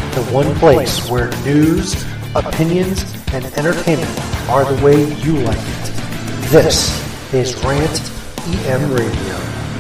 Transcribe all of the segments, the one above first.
the one place where news, opinions, and entertainment are the way you like it. This is Rant EM Radio.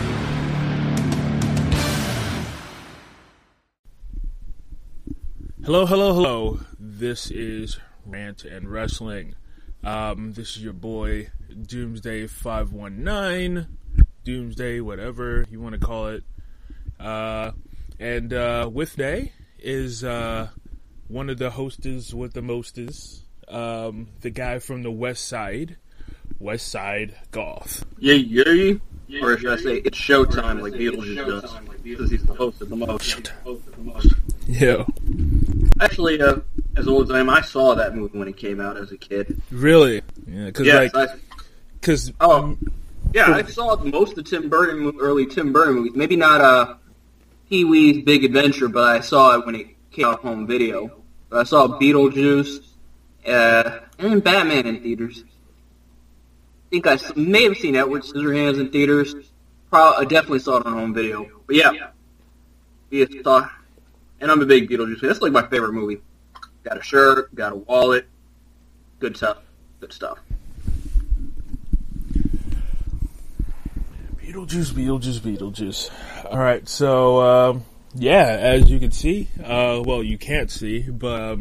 Hello. This is Rant and Wrestling. This is your boy, Doomsday 519, Doomsday, whatever you want to call it. And with today is one of the hostess with the mostest, the guy from the West Side Goth. Yay. Or should I say, it's showtime like Beetlejuice does, because he's the host of the most. Yeah. Actually, as old as I am, I saw that movie when it came out as a kid. Really? Yeah, I saw most of early Tim Burton movies. Maybe not Pee-wee's Big Adventure, but I saw it when it came out home video. But I saw Beetlejuice, and Batman in theaters. I think I may have seen Edward Scissorhands in theaters. I definitely saw it on home video. But yeah, and I'm a big Beetlejuice fan. That's like my favorite movie. Got a shirt, got a wallet, good stuff. Beetlejuice. All right, so as you can see, well, you can't see, but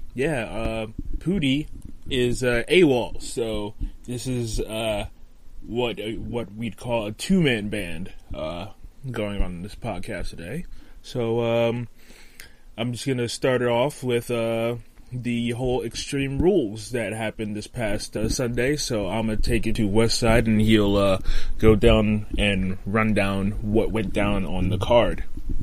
Pootie is AWOL. So this is what we'd call a two-man band going on in this podcast today. So I'm just gonna start it off with the whole Extreme Rules that happened this past Sunday. So I'm gonna take it to West Side, and he'll go down and run down what went down on the card.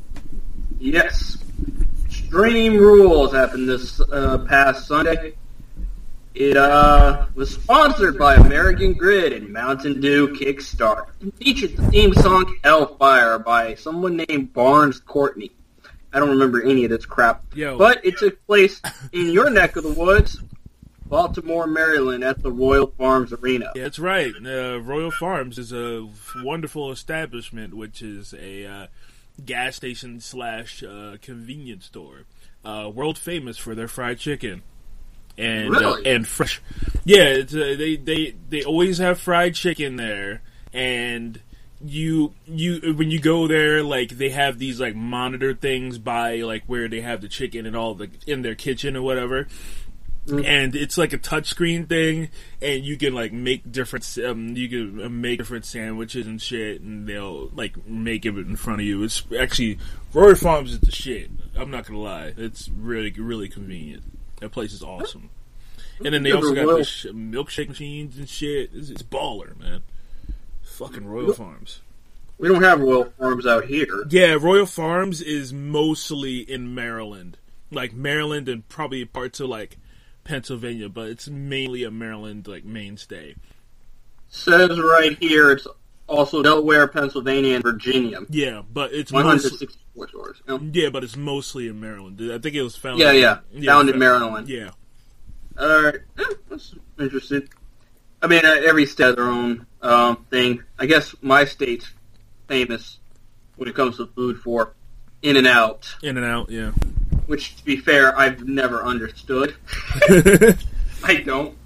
Yes, Extreme Rules happened this past Sunday. It was sponsored by American Grid and Mountain Dew Kickstart, and featured the theme song Hellfire by someone named Barnes Courtney. I don't remember any of this crap. But it took place in your neck of the woods, Baltimore, Maryland, at the Royal Farms Arena. Yeah, that's right. Royal Farms is a wonderful establishment, which is a gas station / convenience store. World famous for their fried chicken. And really? And fresh. Yeah, it's, they always have fried chicken there, and you when you go there, like, they have these like monitor things by like where they have the chicken and all in their kitchen or whatever. Mm-hmm. And it's like a touchscreen thing, and you can like make different different sandwiches and shit, and they'll like make it in front of you. It's actually, Royal Farms is the shit. I'm not gonna lie, it's really, really convenient. That place is awesome. And then they also got the milkshake machines and shit. It's baller, man. Fucking Royal Farms. We don't have Royal Farms out here. Yeah, Royal Farms is mostly in Maryland. Like, Maryland and probably parts of, like, Pennsylvania, but it's mainly a Maryland, like, mainstay. Says right here it's also Delaware, Pennsylvania, and Virginia. Yeah, but it's 164 stores. Yeah, but it's mostly in Maryland. I think it was found. Found in Maryland. Yeah. Alright, that's interesting. I mean, every state has their own thing. I guess my state's famous when it comes to food for In-N-Out. In-N-Out, yeah. Which, to be fair, I've never understood. I don't.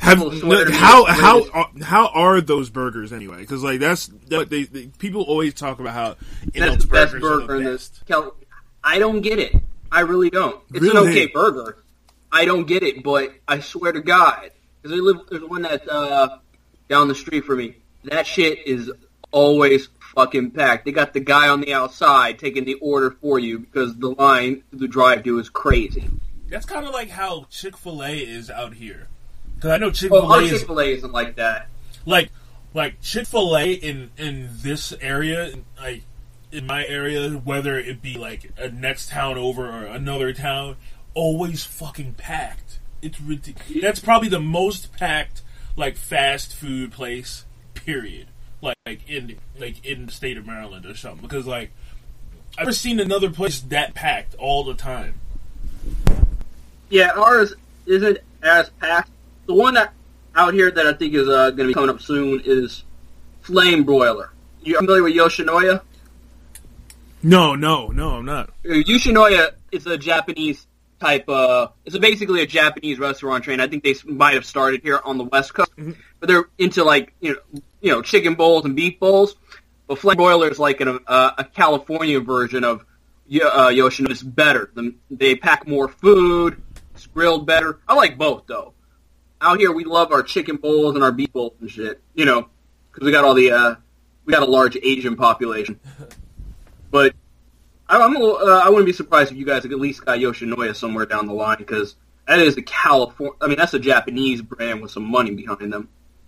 How are those burgers anyway? Because like that's they people always talk about how that's the best burger in this. I don't get it. I really don't. It's an okay burger. I don't get it, but I swear to God, because there's one that's down the street from me. That shit is always fucking packed. They got the guy on the outside taking the order for you because the line to the drive-thru is crazy. That's kind of like how Chick-fil-A is out here. Because I know Chick-fil-A isn't like that. Like Chick-fil-A in this area, like in my area, whether it be like a next town over or another town, always fucking packed. It's ridiculous. That's probably the most packed like fast food place, period. Like in the state of Maryland or something. Because like I've never seen another place that packed all the time. Yeah, ours isn't as packed. The one that out here that I think is going to be coming up soon is Flame Broiler. You familiar with Yoshinoya? No, I'm not. Yoshinoya it's a Japanese type. It's basically a Japanese restaurant chain. I think they might have started here on the West Coast, but they're into like chicken bowls and beef bowls. But Flame Broiler is like a California version of Yoshinoya. It's better. They pack more food. It's grilled better. I like both though. Out here, we love our chicken bowls and our beef bowls and shit. Because we got all the we got a large Asian population. But I wouldn't be surprised if you guys at least got Yoshinoya somewhere down the line, because that is that's a Japanese brand with some money behind them.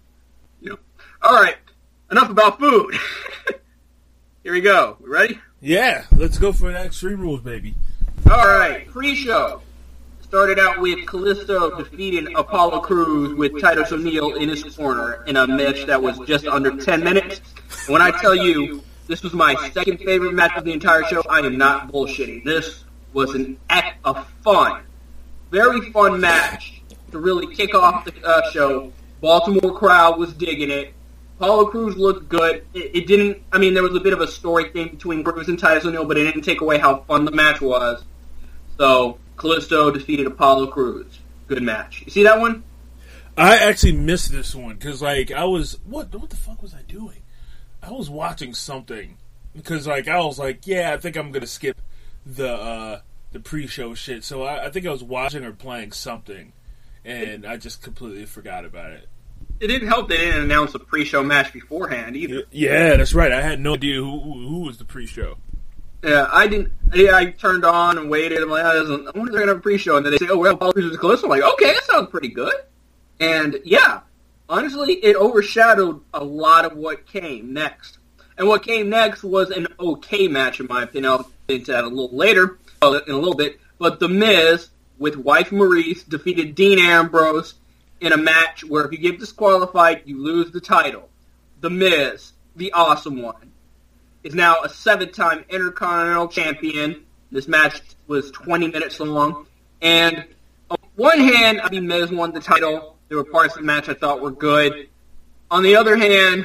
All right, enough about food. Here we go. We ready? Yeah, let's go for that Extreme Rules, baby. All right, pre-show. Started out with Kalisto defeating Apollo Crews with Titus O'Neil in his corner in a match that was just under 10 minutes. And when I tell you this was my second favorite match of the entire show, I am not bullshitting. This was an act of fun. Very fun match to really kick off the show. Baltimore crowd was digging it. Apollo Crews looked good. It didn't, there was a bit of a story thing between Crews and Titus O'Neil, but it didn't take away how fun the match was. So, Kalisto defeated Apollo Crews. Good match. You see that one? I actually missed this one, because, I was... What the fuck was I doing? I was watching something, because, I was like, yeah, I think I'm going to skip the pre-show shit. So I think I was watching or playing something, and I just completely forgot about it. It didn't help they didn't announce a pre-show match beforehand, either. Yeah, that's right. I had no idea who was the pre-show. Yeah, I didn't. Yeah, I turned on and waited. I'm like, I wonder if they're going to have a pre-show. And then they say, well, Apollo Crews is close. I'm like, okay, that sounds pretty good. And, yeah, honestly, it overshadowed a lot of what came next. And what came next was an okay match, in my opinion. I'll get into that a little later, in a little bit. But The Miz, with wife Maurice, defeated Dean Ambrose in a match where if you get disqualified, you lose the title. The Miz, the awesome one, is now a 7-time Intercontinental Champion. This match was 20 minutes long. And on one hand, Miz won the title. There were parts of the match I thought were good. On the other hand,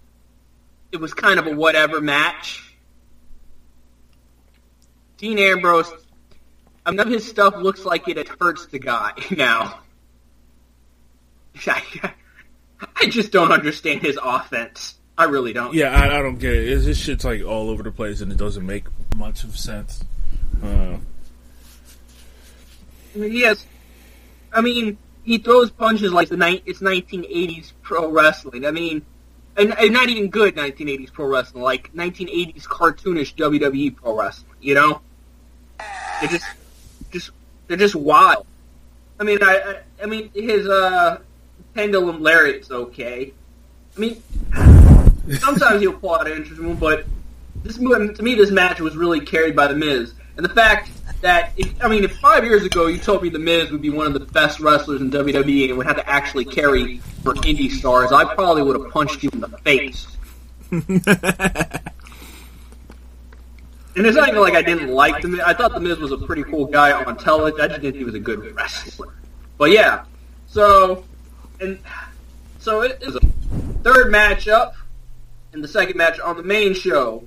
it was kind of a whatever match. Dean Ambrose, none of his stuff looks like it hurts the guy now. I just don't understand his offense. I really don't. Yeah, I don't get it. This shit's all over the place, and it doesn't make much of sense. He throws punches like it's 1980s pro wrestling. And not even good 1980s pro wrestling, like 1980s cartoonish WWE pro wrestling. They're just wild. His pendulum lariat's okay. Sometimes he'll pull out an interesting one, but to me, this match was really carried by The Miz. And the fact that, if 5 years ago you told me The Miz would be one of the best wrestlers in WWE and would have to actually carry for indie stars, I probably would have punched you in the face. And it's not even like I didn't like The Miz. I thought The Miz was a pretty cool guy on television. I just didn't think he was a good wrestler. But yeah, so it is a third matchup. In the second match on the main show,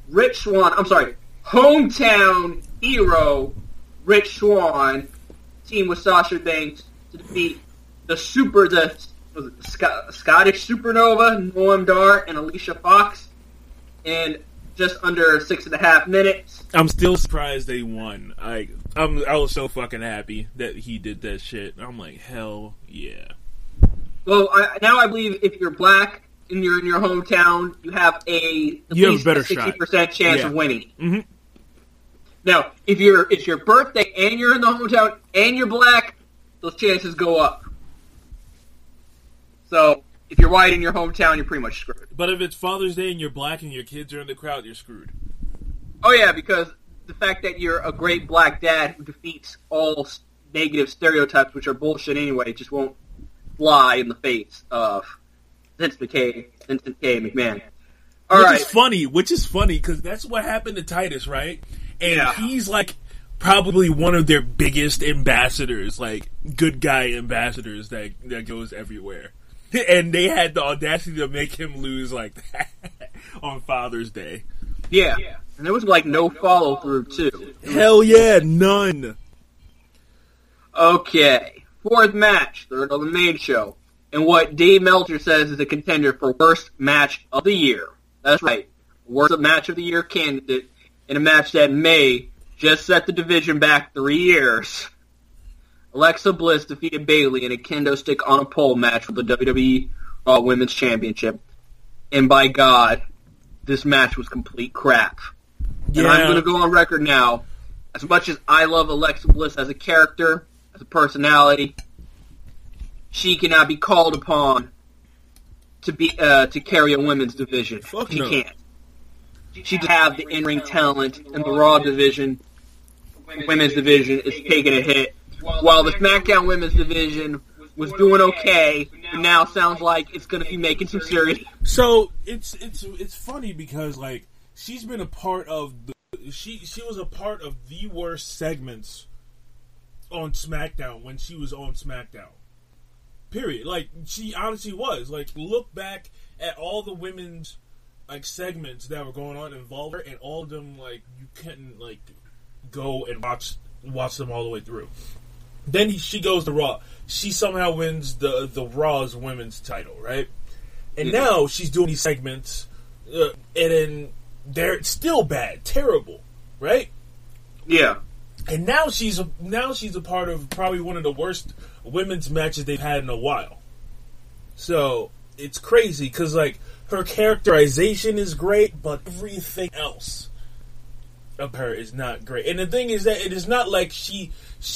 hometown hero Rich Swann teamed with Sasha Banks to defeat the Scottish Supernova, Noam Dar, and Alicia Fox in just under 6.5 minutes. I'm still surprised they won. I was so fucking happy that he did that shit. I'm like, hell yeah. Well, now I believe if you're black and you're in your hometown, you have at least a 60% chance of winning. Mm-hmm. Now, if it's your birthday and you're in the hometown and you're black, those chances go up. So, if you're white in your hometown, you're pretty much screwed. But if it's Father's Day and you're black and your kids are in the crowd, you're screwed. Oh yeah, because the fact that you're a great black dad who defeats all negative stereotypes, which are bullshit anyway, just won't fly in the face of Vincent K. McMahon. Which is funny, because that's what happened to Titus, right? And he's probably one of their biggest ambassadors, good guy ambassadors that goes everywhere. And they had the audacity to make him lose like that on Father's Day. Yeah, and there was like no follow through too. Hell yeah, none. Okay, fourth match, third on the main show, and what Dave Meltzer says is a contender for worst match of the year. That's right, worst match of the year candidate in a match that may just set the division back 3 years. Alexa Bliss defeated Bayley in a kendo stick on a pole match for the WWE Raw Women's Championship. And by God, this match was complete crap. Yeah. And I'm going to go on record now. As much as I love Alexa Bliss as a character, as a personality, she cannot be called upon to be to carry a women's division. Fuck she no. can't. She doesn't have the in-ring talent, and the Raw division, women's division, is taking a hit. While the SmackDown women's division was doing okay, and now sounds like it's going to be making some serious. So it's funny because like she's been a part of she was a part of the worst segments on SmackDown when she was on SmackDown. Period. Like she honestly was. Like look back at all the women's like segments that were going on involved her, and all of them like you couldn't like go and watch them all the way through. Then she goes to Raw. She somehow wins the Raw's women's title, right? And now she's doing these segments, and then they're still bad, terrible, right? Yeah. And now she's a part of probably one of the worst women's matches they've had in a while. So it's crazy because like her characterization is great, but everything else of her is not great. And the thing is that it is not like she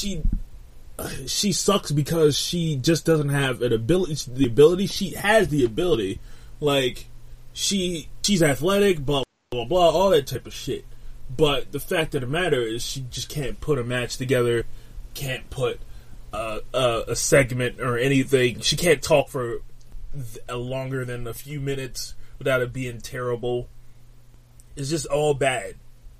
sucks because she just doesn't have the ability. She has the ability. Like, she's athletic, blah, blah, blah, all that type of shit. But the fact of the matter is she just can't put a match together, can't put a segment or anything. She can't talk for longer than a few minutes without it being terrible. It's just all bad.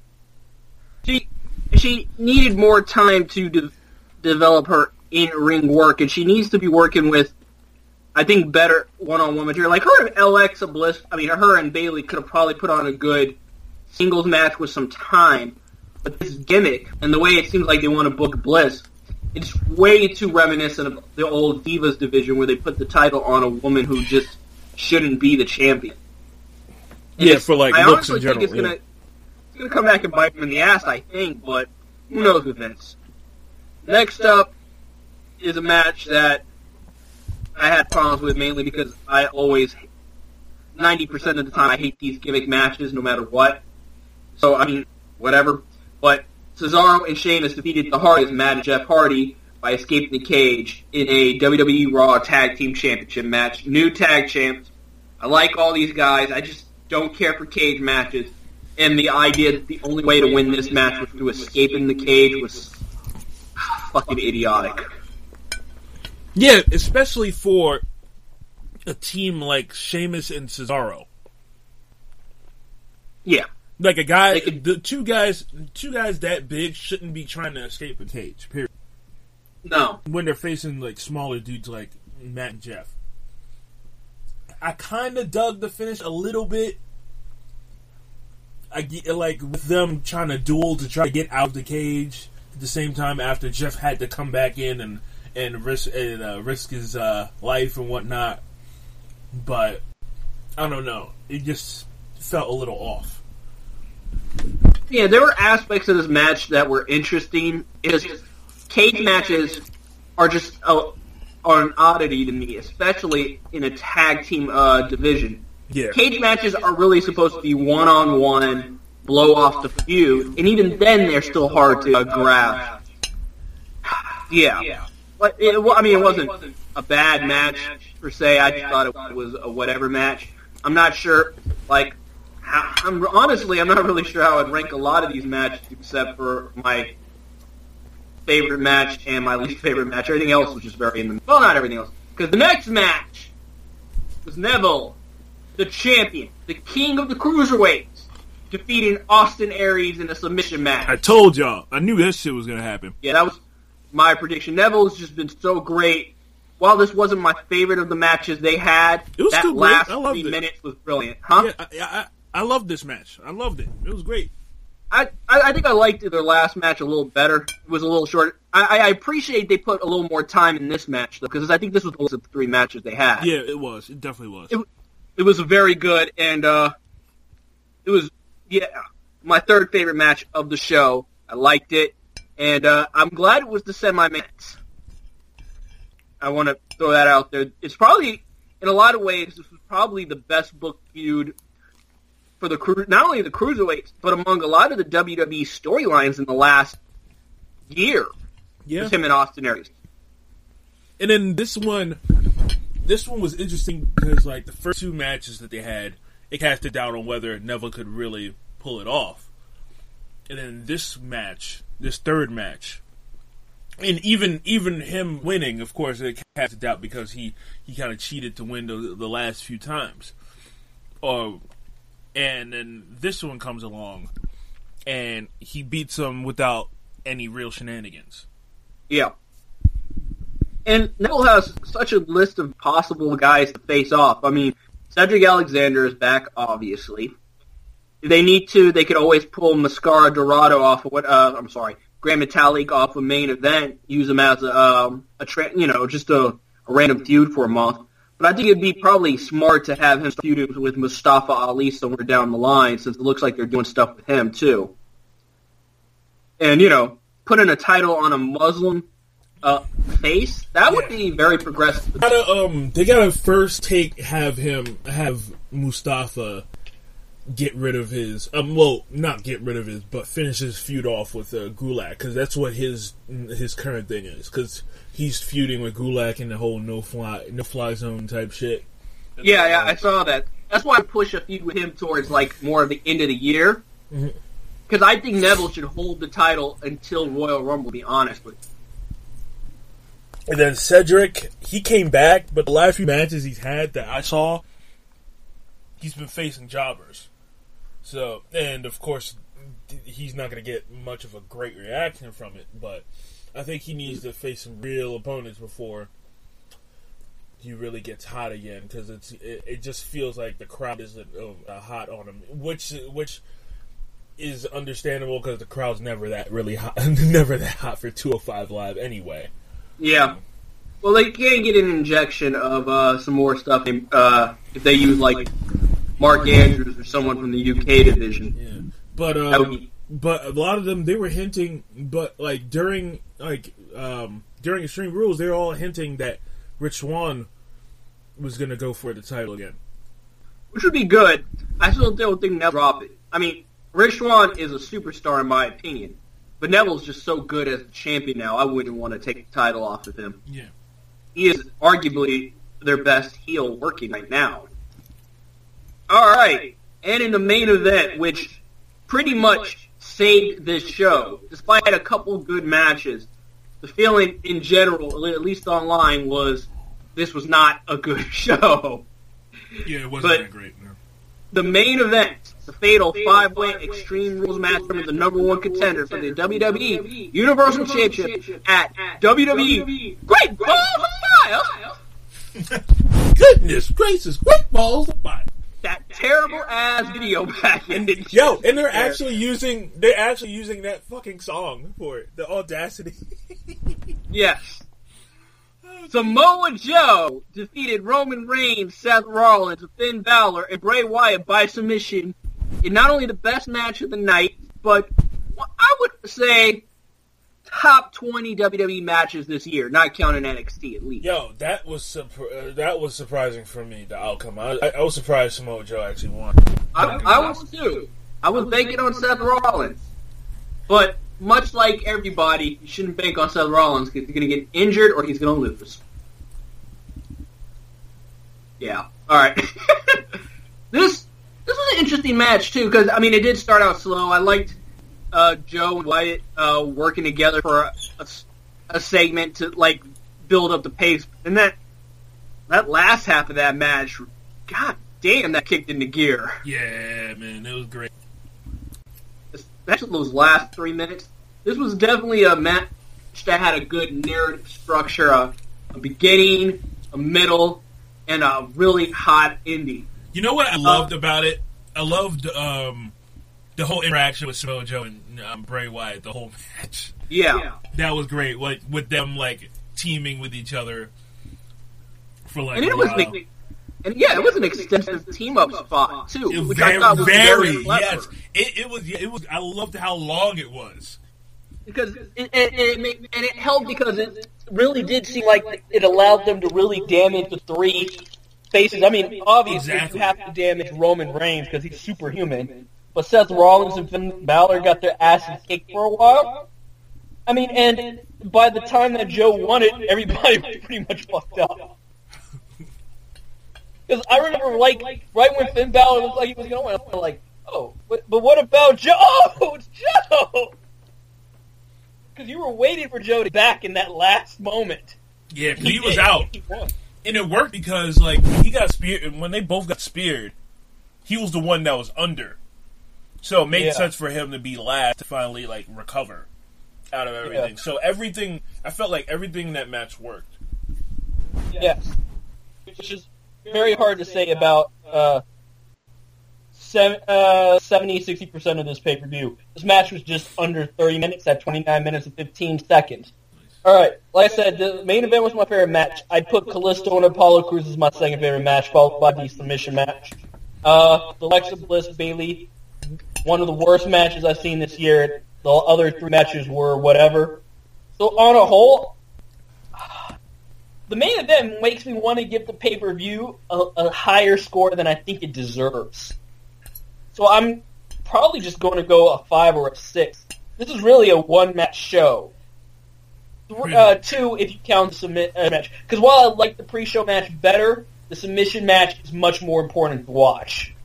She needed more time to develop her in-ring work, and she needs to be working with, I think, better one-on-one material. Like her and Alexa Bliss, her and Bayley could have probably put on a good singles match with some time. But this gimmick, and the way it seems like they want to book Bliss, it's way too reminiscent of the old Divas division where they put the title on a woman who just shouldn't be the champion. And for like I looks honestly in general. think it's gonna come back and bite them in the ass, I think, but who knows with Vince. Next up is a match that I had problems with mainly because I always, 90% of the time, I hate these gimmick matches no matter what. So, whatever. But Cesaro and Sheamus defeated the Hardys, Matt and Jeff Hardy, by escaping the cage in a WWE Raw Tag Team Championship match. New tag champs. I like all these guys. I just don't care for cage matches. And the idea that the only way to win this match was to escape in the cage was fucking idiotic. Yeah, especially for a team like Sheamus and Cesaro. Yeah. Like a guy, the two guys that big shouldn't be trying to escape a cage, period. No. When they're facing like smaller dudes like Matt and Jeff. I kind of dug the finish a little bit. I get like with them trying to duel to try to get out of the cage at the same time after Jeff had to come back in and risk his life and whatnot. But I don't know. It just felt a little off. Yeah, there were aspects of this match that were interesting. It's just cage matches are just are an oddity to me, especially in a tag team division. Yeah. Cage matches are really supposed to be one-on-one, blow off the feud, and even then they're still hard to grasp. Yeah. But it wasn't a bad match, per se. I just thought it was a whatever match. I'm not sure, I'm not really sure how I'd rank a lot of these matches except for my favorite match and my least favorite match. Everything else was just very in the middle. Well, not everything else. Because the next match was Neville, the champion, the king of the cruiserweights, defeating Austin Aries in a submission match. I told y'all. I knew that shit was going to happen. Yeah, that was my prediction. Neville's just been so great. While this wasn't my favorite of the matches they had, it was that still last great. I loved 3 it. minutes was brilliant. Huh? Yeah, I loved this match. I loved it. It was great. I think I liked their last match a little better. It was a little shorter. I appreciate they put a little more time in this match, though, because I think this was one of the 3 matches they had. Yeah, it was. It definitely was. It was very good, and it was, my 3rd favorite match of the show. I liked it, and I'm glad it was the semi-max. I want to throw that out there. It's probably, in a lot of ways, this was probably the best booked feud for not only the cruiserweights, but among a lot of the WWE storylines in the last year. Yeah. With him and Austin Aries. And then this one was interesting because, like, the first 2 matches that they had, it cast a doubt on whether Neville could really pull it off. And then this match, this 3rd match, and even him winning, of course, it cast a doubt because he kind of cheated to win the last few times. And then this one comes along, and he beats him without any real shenanigans. Yeah. And Neville has such a list of possible guys to face off. I mean, Cedric Alexander is back, obviously. If they need to, they could always pull Mascara Dorado off of Grand Metalik off a main event, use him as just a random feud for a month. But I think it'd be probably smart to have him feud with Mustafa Ali somewhere down the line, since it looks like they're doing stuff with him too. And putting a title on a Muslim face, that would be very progressive. They gotta first have Mustafa get rid of his not get rid of his, but finish his feud off with Gulak, because that's what his current thing is, because he's feuding with Gulak in the whole no fly zone type shit. Yeah, I saw that. That's why I push a feud with him towards more of the end of the year, because I think Neville should hold the title until Royal Rumble, to be honest with you. And then Cedric, he came back, but the last few matches he's had that I saw, he's been facing jobbers. So, and of course, he's not going to get much of a great reaction from it, but I think he needs to face some real opponents before he really gets hot again, because it just feels like the crowd isn't hot on him, which is understandable because the crowd's never that really hot, never that hot for 205 Live anyway. Yeah. Well, they can get an injection of some more stuff if they use Mark Andrews or someone from the UK division. Yeah, but a lot of them, they were hinting, but during Extreme Rules, they were all hinting that Rich Swann was going to go for the title again, which would be good. I still don't think Neville drop it. I mean, Rich Swann is a superstar in my opinion, but Neville's just so good as a champion now. I wouldn't want to take the title off of him. Yeah, he is arguably their best heel working right now. All right, and in the main event, which pretty much saved this show, despite a couple good matches, the feeling in general, at least online, was this was not a good show. Yeah, it wasn't that great. No. The main event, the fatal 5-way Extreme Rules match from the number 1 contender for the WWE Universal Championship at WWE Great Balls of Fire. Goodness gracious, Great Balls of Fire. That terrible ass video back in the Yo, and they're actually using that fucking song for it. The audacity. Yes. Samoa Joe defeated Roman Reigns, Seth Rollins, Finn Balor, and Bray Wyatt by submission in not only the best match of the night, but I would say top 20 WWE matches this year, not counting NXT at least. Yo, that was surprising for me, the outcome. I was surprised Samoa Joe actually won. I was too. I was banking on Seth Rollins. But much like everybody, you shouldn't bank on Seth Rollins because he's going to get injured or he's going to lose. Yeah. All right. This was an interesting match too, because I mean it did start out slow. I liked Joe and Wyatt working together for a segment to build up the pace, and that last half of that match, god damn, that kicked into gear. Yeah, man, it was great. Especially those last 3 minutes. This was definitely a match that had a good narrative structure, a beginning, a middle, and a really hot ending. You know what I loved about it? loved the whole interaction with Samoa Joe and Bray Wyatt. The whole match. Yeah, that was great. Like with them like teaming with each other for like. And it was it was an extensive team up spot too, which very, I thought was very clever. Yes, it was. I loved how long it was. Because it held because it really did seem like it allowed them to really damage the three faces. I mean, obviously you have to damage Roman Reigns because he's superhuman, but Seth Rollins and Finn Balor got their asses kicked for a while. I mean, and by the time that Joe won it, everybody was pretty much fucked up. Because I remember, like, right when Finn Balor looked like he was going, I was like, oh, but what about Joe? Oh, it's Joe! Because you were waiting for Joe to be back in that last moment. Yeah, he was out. And it worked because, like, when he got speared, when they both got speared, he was the one that was under. So it made sense for him to be last to finally, like, recover out of everything. So I felt like everything in that match worked. Yes. Which is very hard to say about 70-60% of this pay-per-view. This match was just under 30 minutes at 29 minutes and 15 seconds. Alright, like I said, the main event was my favorite match. I'd put Kalisto and Apollo Crews as my second favorite match, followed by the submission match. The Alexa Bliss Bayley, one of the worst matches I've seen this year. The other three matches were whatever. So on a whole, the main event makes me want to give the pay-per-view a higher score than I think it deserves. So I'm probably just going to go a 5 or a 6. This is really a one-match show. 2 if you count the submission match. Because while I like the pre-show match better, the submission match is much more important to watch.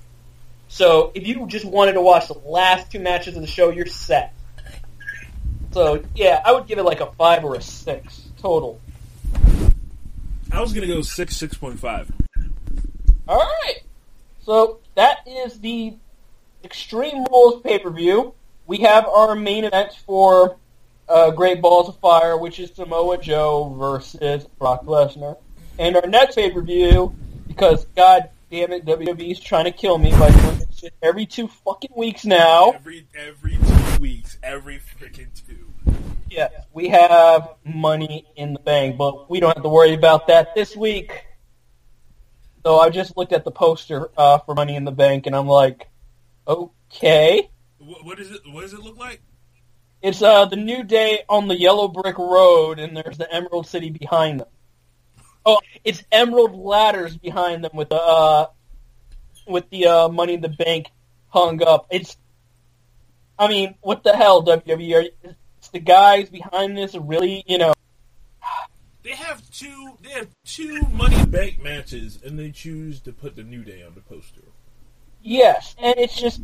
So if you just wanted to watch the last 2 matches of the show, you're set. So yeah, I would give it like a 5 or a 6 total. I was going to go 6.5. All right. So that is the Extreme Rules pay-per-view. We have our main event for Great Balls of Fire, which is Samoa Joe versus Brock Lesnar. And our next pay-per-view, because god damn it, WWE's trying to kill me by doing this shit every 2 fucking weeks now. Every 2 weeks. Every freaking 2. Yeah, we have Money in the Bank, but we don't have to worry about that this week. So I just looked at the poster for Money in the Bank, and I'm like, okay. What is it? What does it look like? It's the New Day on the yellow brick road, and there's the Emerald City behind them. Oh, it's Emerald Ladders behind them with the Money in the Bank hung up. I mean, what the hell, WWE? It's the guys behind this are really, They have two Money in the Bank matches, and they choose to put the New Day on the poster. Yes, and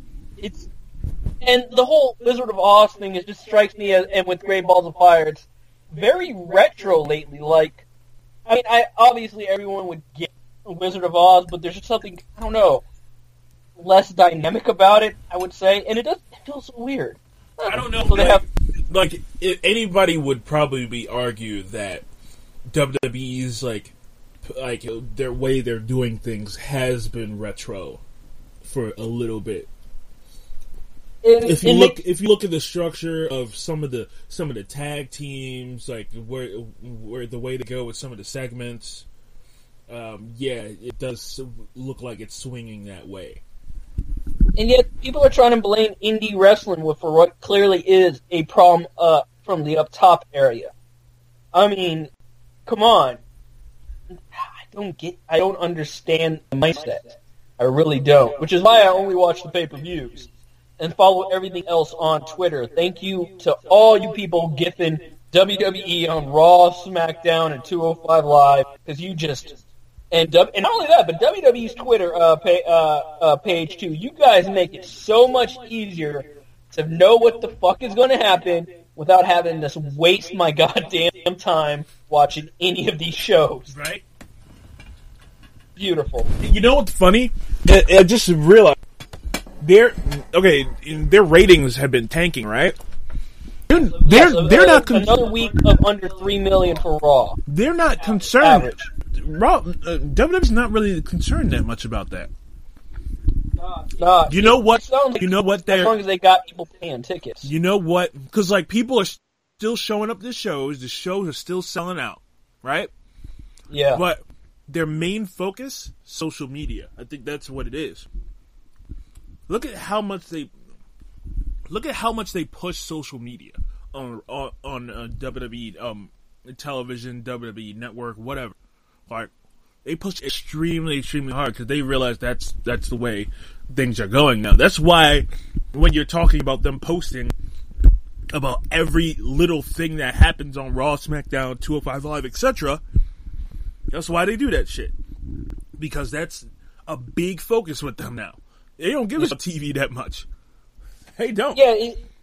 and the whole Wizard of Oz thing just strikes me as, and with Great Balls of Fire, it's very retro lately. Like, I mean, obviously everyone would get Wizard of Oz, but there's just something, I don't know, less dynamic about it, I would say, and it feels so weird. I don't know. So anybody would probably argue that WWE's like their way they're doing things has been retro for a little bit. If you look at the structure of some of the tag teams, like where the way to go with some of the segments, it does look like it's swinging that way. And yet, people are trying to blame indie wrestling for what clearly is a problem from the up top area. I mean, come on. I don't understand the mindset. I really don't. Which is why I only watch the pay-per-views and follow everything else on Twitter. Thank you to all you people gifting WWE on Raw, SmackDown, and 205 Live, because you just... And not only that, but WWE's Twitter page too. You guys make it so much easier to know what the fuck is going to happen without having to waste my goddamn time watching any of these shows. Right? Beautiful. You know what's funny? I just realized their ratings have been tanking, right? They're not another week of under 3 million for Raw. They're not concerned. Average. Raw, WWE's not really concerned that much about that. Nah. You know what? Like, you know what? As long as they got people paying tickets. You know what? Because like people are still showing up to shows. The shows are still selling out, right? Yeah. But their main focus, social media. I think that's what it is. Look at how much they push social media on WWE television, WWE network, whatever. Like they push extremely hard because they realize that's the way things are going now. That's why when you're talking about them posting about every little thing that happens on Raw, SmackDown, 205 Live, etc., that's why they do that shit. Because that's a big focus with them now. They don't give us TV that much. They don't. Yeah,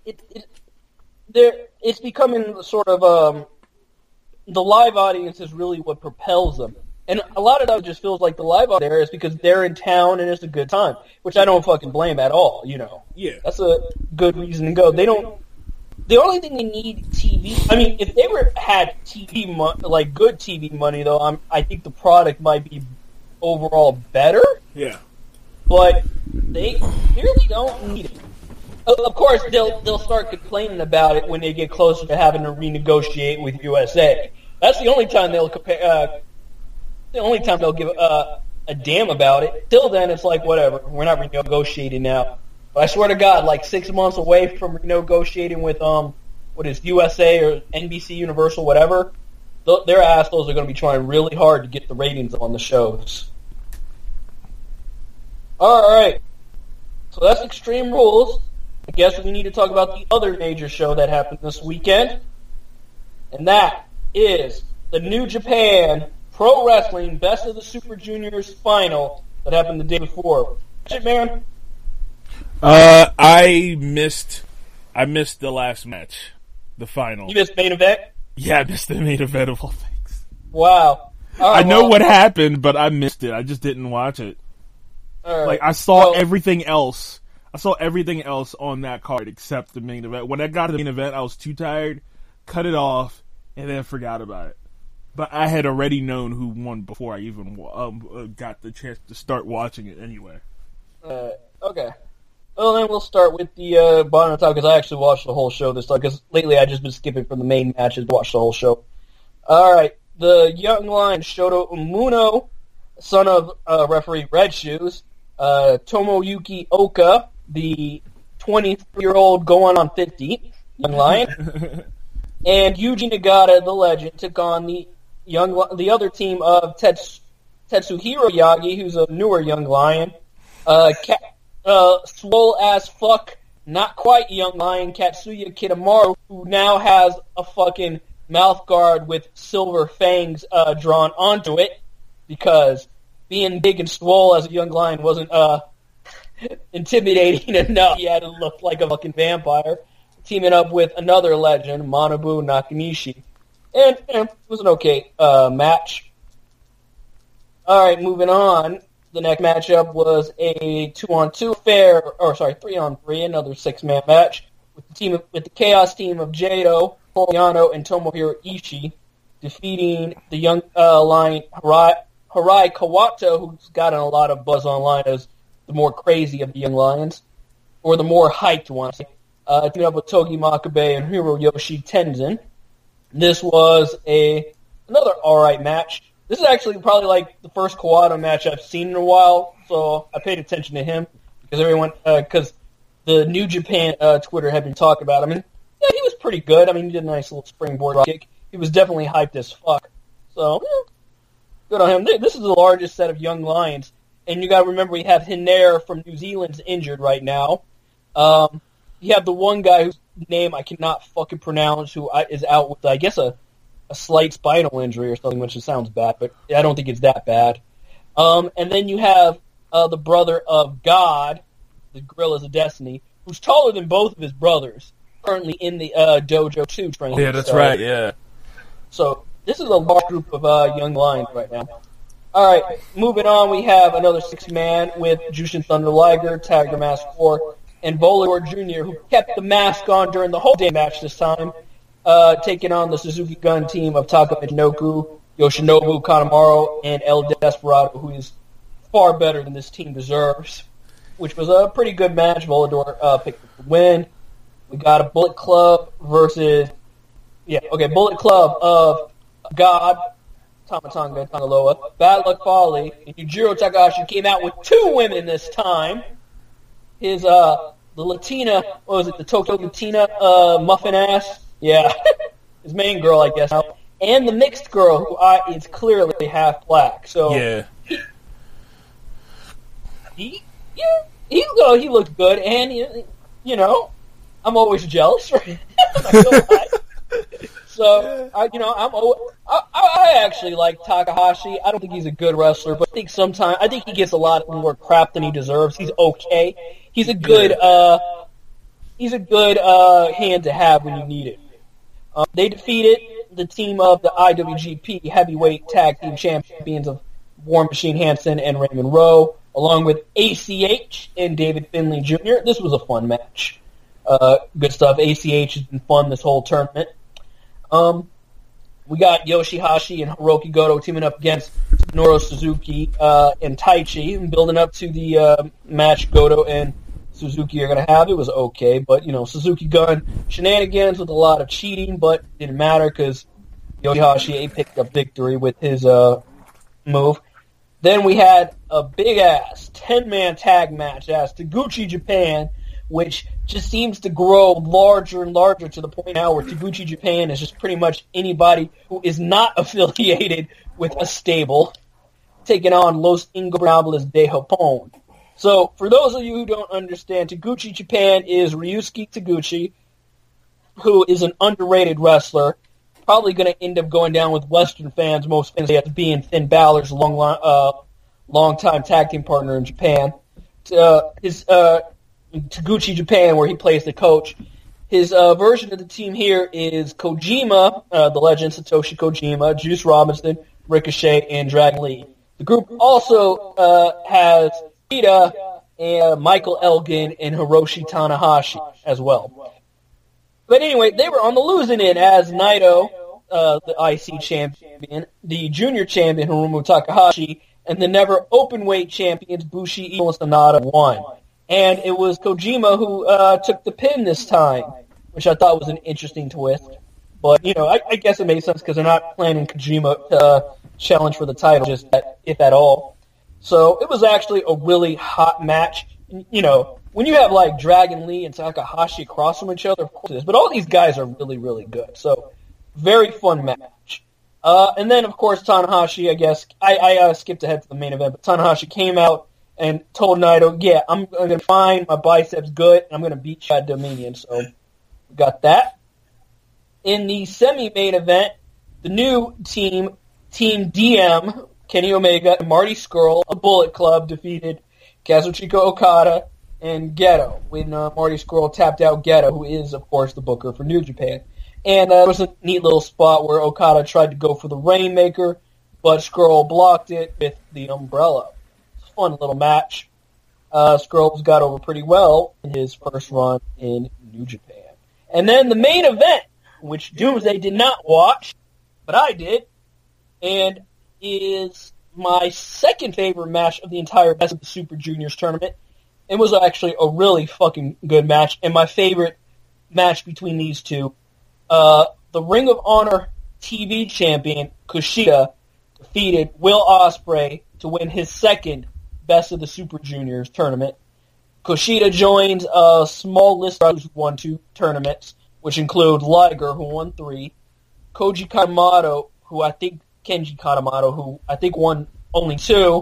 it's becoming sort of the live audience is really what propels them. And a lot of that just feels like the live audience there is because they're in town and it's a good time, which I don't fucking blame at all, you know. Yeah. That's a good reason to go. The only thing they need TV. I mean, if they had TV like good TV money though, I think the product might be overall better. Yeah. But they really don't need it. Of course, they'll start complaining about it when they get closer to having to renegotiate with USA. That's the only time they'll compare. The only time they'll give a damn about it. Till then, it's like whatever. We're not renegotiating now. But I swear to God, like 6 months away from renegotiating with what is USA or NBC Universal, whatever, their assholes are going to be trying really hard to get the ratings on the shows. All right, so that's Extreme Rules. I guess we need to talk about the other major show that happened this weekend, and that is the New Japan Pro Wrestling Best of the Super Juniors final that happened the day before. Shit, man. I missed the last match, the final. You missed main event? Yeah, I missed the main event of all things. Wow. I know what happened, but I missed it. I just didn't watch it. Right. Like I saw everything else. I saw everything else on that card except the main event. When I got to the main event, I was too tired, cut it off, and then forgot about it. But I had already known who won before I even got the chance to start watching it anyway. Okay. Well, then we'll start with the bottom of the top, because I actually watched the whole show this time, because lately I've just been skipping from the main matches to watch the whole show. Alright, the Young Lion Shota Umino, son of referee Red Shoes, Tomoyuki Oka, the 23-year-old going on 50, Young Lion, and Yuji Nagata, the legend, took on the other team of Tetsuhiro Yagi, who's a newer Young Lion, swole as fuck, not quite Young Lion, Katsuya Kitamaru, who now has a fucking mouth guard with silver fangs drawn onto it, because being big and swole as a Young Lion wasn't intimidating enough. He had to look like a fucking vampire. Teaming up with another legend, Manabu Nakanishi. And it was an okay match. Alright, moving on. The next matchup was a 2-on-2 affair, 3-on-3, another 6-man match with the Chaos team of Jado, Toriano, and Tomohiro Ishii, defeating the Young Lion Hirai Kawato, who's gotten a lot of buzz online as the more crazy of the Young Lions, or the more hyped ones. Teaming up with Togi Makabe and Hiroyoshi Tenzin. This was another alright match. This is actually probably like the first Kawada match I've seen in a while, so I paid attention to him because the New Japan Twitter had been talking about him. And yeah, he was pretty good. I mean, he did a nice little springboard kick. He was definitely hyped as fuck. So, yeah, good on him. This is the largest set of Young Lions, and you got to remember we have Hinair from New Zealand's injured right now. You have the one guy whose name I cannot fucking pronounce, who is out with, I guess, a slight spinal injury or something, which sounds bad, but I don't think it's that bad. And then you have the brother of God, the Gorillas of Destiny, who's taller than both of his brothers, currently in the Dojo 2 training. Yeah, that's right, yeah. So this is a large group of Young Lions right now. All right, moving on, we have another 6-man with Jushin Thunder Liger, Tiger Mask 4, and Volador Jr., who kept the mask on during the whole damn match this time, taking on the Suzuki Gun team of Taka Michinoku, Yoshinobu Kanemaru, and El Desperado, who is far better than this team deserves. which was a pretty good match. Volador picked up the win. We got a Bullet Club versus Bullet Club of God, Tama Tonga, Tangaloa, Bad Luck Fale, and Yujiro Takahashi came out with 2 women this time. His the Latina, what was it, the Tokyo Latina muffin ass? Yeah, his main girl, I guess. And the mixed girl, who is clearly half black. So yeah. He looked good, and you know, I'm always jealous. Right? So I actually like Takahashi. I don't think he's a good wrestler, but I think he gets a lot more crap than he deserves. He's okay. He's a good hand to have when you need it. They defeated the team of the IWGP Heavyweight Tag Team Champions of War Machine Hansen and Raymond Rowe, along with ACH and David Finlay Jr. This was a fun match. Good stuff. ACH has been fun this whole tournament. We got Yoshihashi and Hiroki Goto teaming up against Minoru Suzuki and Taichi, and building up to the match Goto and Suzuki are going to have. It was okay, but, Suzuki gun shenanigans with a lot of cheating, but didn't matter because Yoshihashi picked up victory with his move. Then we had a big-ass 10-man tag match as Taguchi Japan, which just seems to grow larger and larger to the point now where Taguchi Japan is just pretty much anybody who is not affiliated with a stable, taking on Los Ingobernables de Japón. So, for those of you who don't understand, Taguchi Japan is Ryusuke Taguchi, who is an underrated wrestler, probably going to end up going down with Western fans, most fans, as being Finn Balor's long-time tag team partner in Japan. His Taguchi Japan, where he plays the coach. His version of the team here is Kojima, the legend Satoshi Kojima, Juice Robinson, Ricochet, and Dragon Lee. The group also has Ida and Michael Elgin and Hiroshi Tanahashi as well. But anyway, they were on the losing end as Naito, the IC champion, the junior champion Hiromu Takahashi, and the never open-weight champions Bushi Ino and Sonata won. And it was Kojima who took the pin this time, which I thought was an interesting twist. But, I guess it made sense because they're not planning Kojima to challenge for the title, just if at all. So it was actually a really hot match. When you have like Dragon Lee and Takahashi across from each other, of course it is. But all these guys are really, really good. So very fun match. And then, of course, Tanahashi, I guess, I skipped ahead to the main event, but Tanahashi came out and told Naito, yeah, I'm going to find my biceps good, and I'm going to beat you at Dominion. So we got that. In the semi-main event, the new team DM, Kenny Omega and Marty Scurll, a Bullet Club, defeated Kazuchika Okada and Geto when Marty Scurll tapped out Geto, who is, of course, the booker for New Japan. And there was a neat little spot where Okada tried to go for the Rainmaker, but Scurll blocked it with the Umbrella. It's a fun little match. Scurll's got over pretty well in his first run in New Japan. And then the main event, which Doomsday did not watch, but I did, and is my second favorite match of the entire Best of the Super Juniors tournament. It was actually a really fucking good match, and my favorite match between these two. The Ring of Honor TV champion, Kushida, defeated Will Ospreay to win his second Best of the Super Juniors tournament. Kushida joins a small list of who won 2 tournaments, which include Liger, who won 3, Koji Kanemoto, Kenji Kanemoto, who I think won only 2,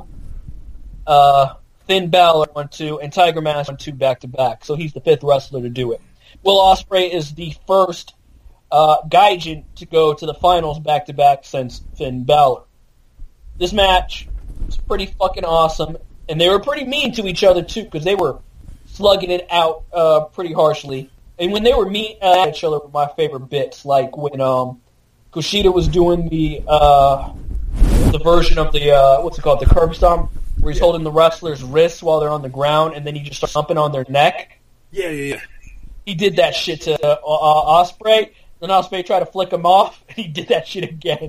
Finn Balor won 2, and Tiger Mask won 2 back-to-back, so he's the 5th wrestler to do it. Will Ospreay is the first Gaijin to go to the finals back-to-back since Finn Balor. This match was pretty fucking awesome, and they were pretty mean to each other, too, because they were slugging it out pretty harshly. And when they were mean at each other were my favorite bits, like when Kushida was doing the version of the the curb stomp, where he's holding the wrestler's wrists while they're on the ground, and then he just starts thumping on their neck. Yeah. He did that shit to Ospreay, then Ospreay tried to flick him off, and he did that shit again.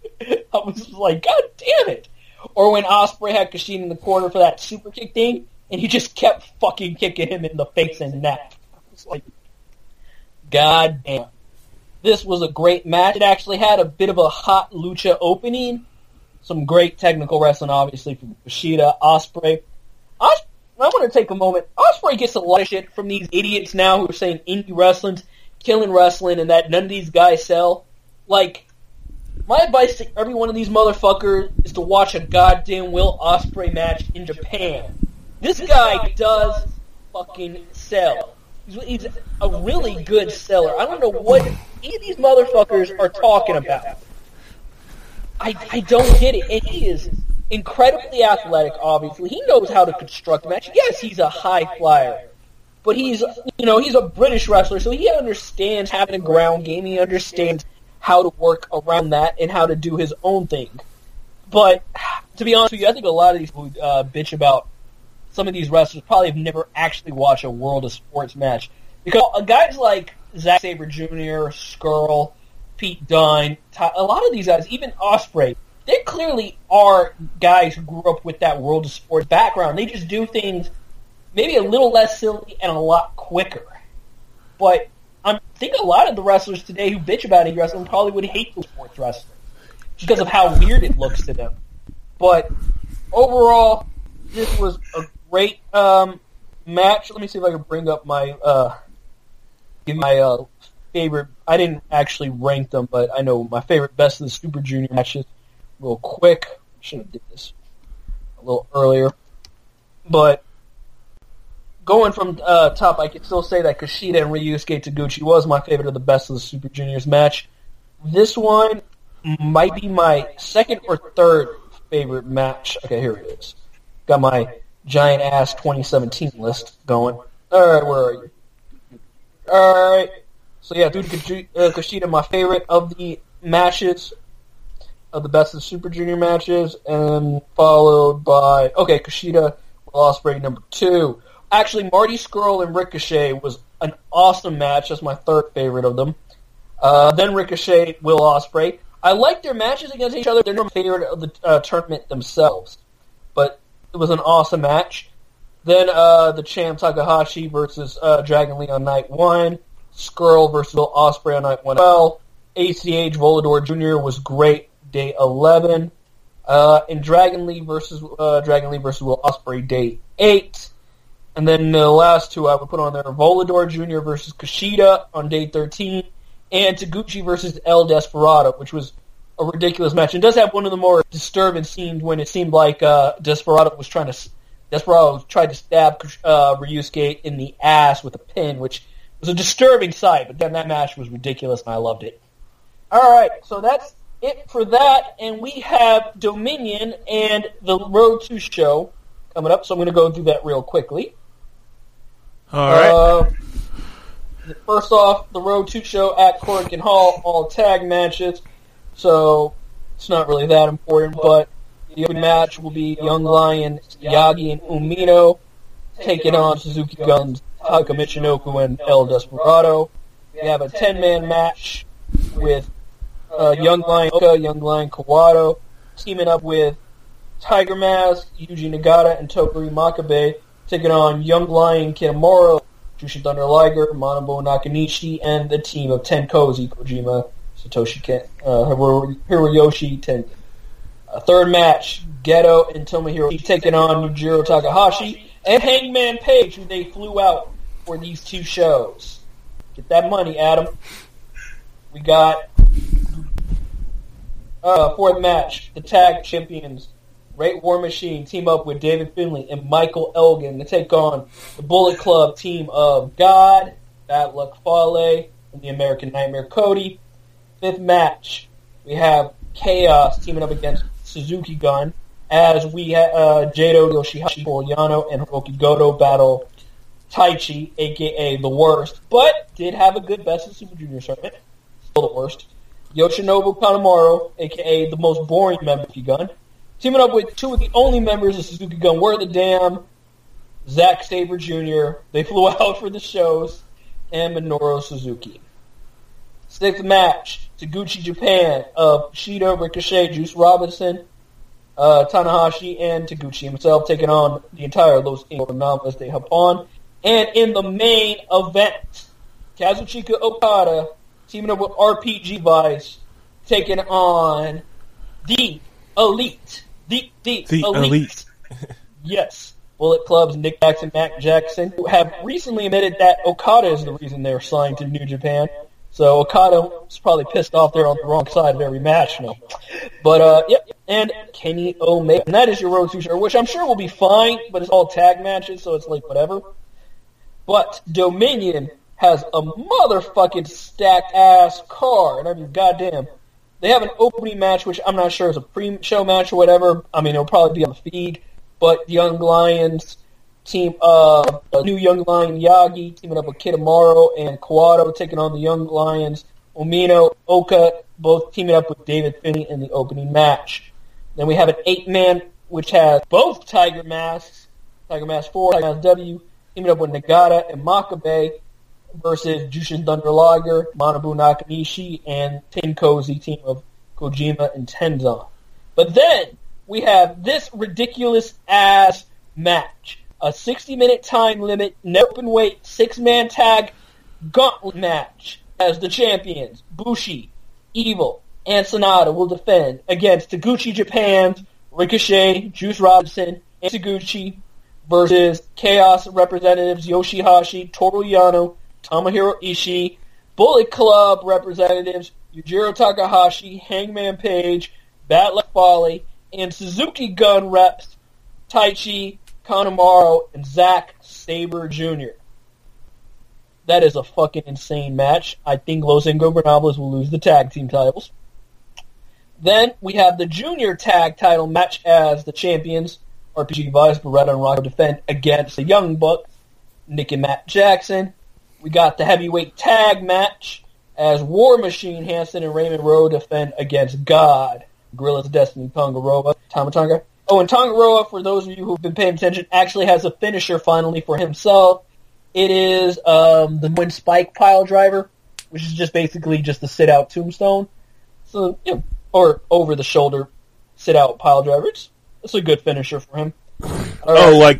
I was like, God damn it! Or when Ospreay had Kushida in the corner for that super kick thing, and he just kept fucking kicking him in the face and neck. I was like, God damn. This was a great match. It actually had a bit of a hot lucha opening. Some great technical wrestling, obviously, from Kushida, Ospreay. I want to take a moment. Ospreay gets a lot of shit from these idiots now who are saying indie wrestling's killing wrestling and that none of these guys sell. Like, my advice to every one of these motherfuckers is to watch a goddamn Will Ospreay match in Japan. This guy does fucking sell. He's a really good seller. I don't know what any of these motherfuckers are talking about. I don't get it. And he is incredibly athletic, obviously. He knows how to construct a match. Yes, he's a high flyer. But he's a British wrestler, so he understands having a ground game. He understands how to work around that and how to do his own thing. But, to be honest with you, I think a lot of these people bitch about some of these wrestlers probably have never actually watched a World of Sports match. Because guys like Zack Sabre Jr., Skrull, Pete Dunne, a lot of these guys, even Ospreay, they clearly are guys who grew up with that World of Sports background. They just do things maybe a little less silly and a lot quicker. But I think a lot of the wrestlers today who bitch about indie wrestling probably would hate the sports wrestling because of how weird it looks to them. But overall, this was a great match. Let me see if I can bring up my favorite. I didn't actually rank them, but I know my favorite best of the Super Junior matches. Real quick, should have did this a little earlier. But going from top, I can still say that Kushida and Ryusuke Taguchi was my favorite of the best of the Super Juniors match. This one might be my second or third favorite match. Okay, here it is. Got my giant ass 2017 list going. Alright, where are you? Alright. So yeah, due to Kushida, my favorite of the matches, of the best of the Super Junior matches, and followed by, Kushida, Will Ospreay, number 2. Actually, Marty Scurll and Ricochet was an awesome match. That's my third favorite of them. Then Ricochet, Will Ospreay. I like their matches against each other. They're not my favorite of the tournament themselves. But it was an awesome match. Then the champ Takahashi versus Dragon Lee on night 1. Scurll versus Will Ospreay on night 1 as well. ACH Volador Jr. was great, day 11. And Dragon Lee versus Will Ospreay, day 8. And then the last two I would put on there, Volador Jr. versus Kushida on day 13, and Taguchi versus El Desperado, which was a ridiculous match. It does have one of the more disturbing scenes when it seemed like Desperado tried to stab Ryusuke in the ass with a pin, which was a disturbing sight, but then that match was ridiculous and I loved it. Alright, so that's it for that, and we have Dominion and the Road 2 show coming up, so I'm going to go through that real quickly. Alright. First off, the Road 2 show at Korakuen Hall, all tag matches, so it's not really that important, but the opening match will be Young Lion, Yagi, and Umino taking on Suzuki Gun's Taka Michinoku and El Desperado. We have a 10-man match with Young Lion Oka, Young Lion Kawato, teaming up with Tiger Mask, Yuji Nagata, and Tokuri Makabe, taking on Young Lion Kitamura, Jushin Thunder Liger, Manabu Nakanishi, and the team of Tenkozy, Kojima, Satoshi Hiroyoshi Tengen. Third match, Geto and Tomohiro taking on Yujiro Takahashi and Hangman Page, who they flew out for these two shows. Get that money, Adam. We got fourth match, the tag champions, Great War Machine, team up with David Finlay and Michael Elgin to take on the Bullet Club team of God, Bad Luck Fale, and the American Nightmare Cody. Fifth match, we have Chaos teaming up against Suzuki Gun, as we have Jado Yoshihashi, Yano, and Hiroki Goto battle Taichi, a.k.a. the worst, but did have a good Best of Super Junior tournament. Still the worst. Yoshinobu Kanemaru, a.k.a. the most boring member of Suzuki Gun, teaming up with two of the only members of Suzuki Gun were the damn Zack Sabre Jr. They flew out for the shows, and Minoru Suzuki. Sixth match, Taguchi Japan of Shido, Ricochet, Juice Robinson, Tanahashi and Taguchi himself taking on the entire Los Ingobernables de Japón. And in the main event, Kazuchika Okada teaming up with RPG Vice taking on the Elite. The Elite. Yes. Bullet Club's Nick Jackson, Matt Jackson, who have recently admitted that Okada is the reason they're signed to New Japan. So Okada was probably pissed off there on the wrong side of every match now. But, yep. And Kenny Omega. And that is your Road to Show, which I'm sure will be fine, but it's all tag matches, so it's like whatever. But Dominion has a motherfucking stacked-ass card. I mean, goddamn. They have an opening match, which I'm not sure is a pre-show match or whatever. I mean, it'll probably be on the feed. But Young Lions team, new Young Lion Yagi teaming up with Kitamaro and Kawato taking on the Young Lions. Omino, Oka, both teaming up with David Finney in the opening match. Then we have an 8-man, which has both Tiger Masks, Tiger Mask 4, Tiger Mask W, teaming up with Nagata and Makabe versus Jushin Thunder Liger, Manabu Nakanishi, and Tenkozy, team of Kojima and Tenzan. But then we have this ridiculous-ass match. A 60-minute time limit, no open weight, 6-man tag gauntlet match as the champions, Bushi, Evil, and Sonata will defend against Taguchi Japan's Ricochet, Juice Robinson, and Taguchi versus Chaos representatives Yoshihashi, Toru Yano, Tomohiro Ishii, Bullet Club representatives Yujiro Takahashi, Hangman Page, Bad Luck Fale, and Suzuki Gun reps Taichi, Kanemaru, and Zack Sabre Jr. That is a fucking insane match. I think Los Ingobernables will lose the tag team titles. Then we have the junior tag title match as the champions, RPG Vice, Beretta, and Rocco defend against the Young Bucks, Nick and Matt Jackson. We got the heavyweight tag match as War Machine Hansen and Raymond Rowe defend against God, Gorilla's Destiny, Tongaroa, Tamatonga. Oh, and Tongaroa, for those of you who've been paying attention, actually has a finisher finally for himself. It is the Twin Spike Pile Driver, which is just basically just the sit-out tombstone. So, you know, or over-the-shoulder sit-out pile driver. It's a good finisher for him. Oh, like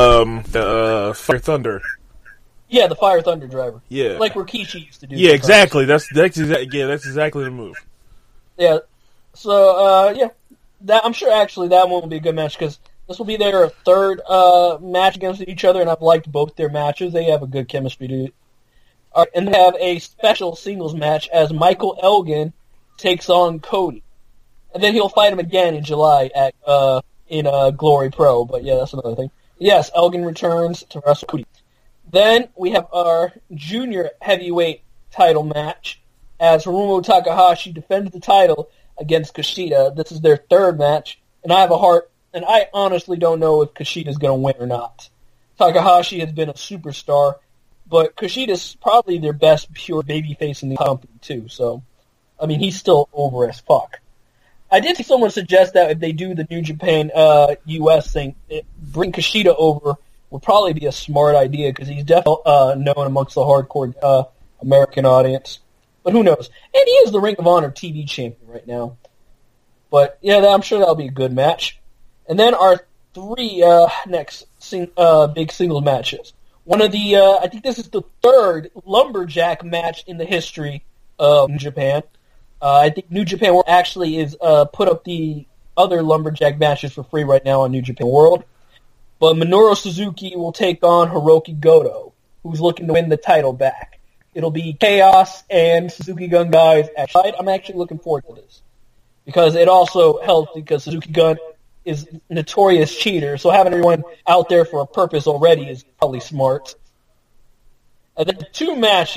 the Fire Thunder. Yeah, the Fire Thunder driver. Yeah, like Rikishi used to do. Yeah, exactly. That's exactly the move. Yeah. So, yeah, that I'm sure actually that one will be a good match because this will be their third match against each other, and I've liked both their matches. They have a good chemistry, dude. All right, and they have a special singles match as Michael Elgin takes on Cody, and then he'll fight him again in July at in Glory Pro. But yeah, that's another thing. Yes, Elgin returns to wrestle Cody. Then we have our junior heavyweight title match as Hiromu Takahashi defends the title against Kushida. This is their third match, and I honestly don't know if Kushida's going to win or not. Takahashi has been a superstar, but Kushida's probably their best pure babyface in the company too. So, I mean, he's still over as fuck. I did see someone suggest that if they do the New Japan US thing, bring Kushida over would probably be a smart idea because he's definitely known amongst the hardcore American audience. But who knows? And he is the Ring of Honor TV champion right now. But yeah, I'm sure that'll be a good match. And then our three next big singles matches. One of the, I think this is the third lumberjack match in the history of New Japan. I think New Japan World actually is put up the other lumberjack matches for free right now on New Japan World. But Minoru Suzuki will take on Hiroki Goto, who's looking to win the title back. It'll be Chaos and Suzuki Gun guys at side. I'm actually looking forward to this. Because it also helps because Suzuki Gun is a notorious cheater, so having everyone out there for a purpose already is probably smart. And then two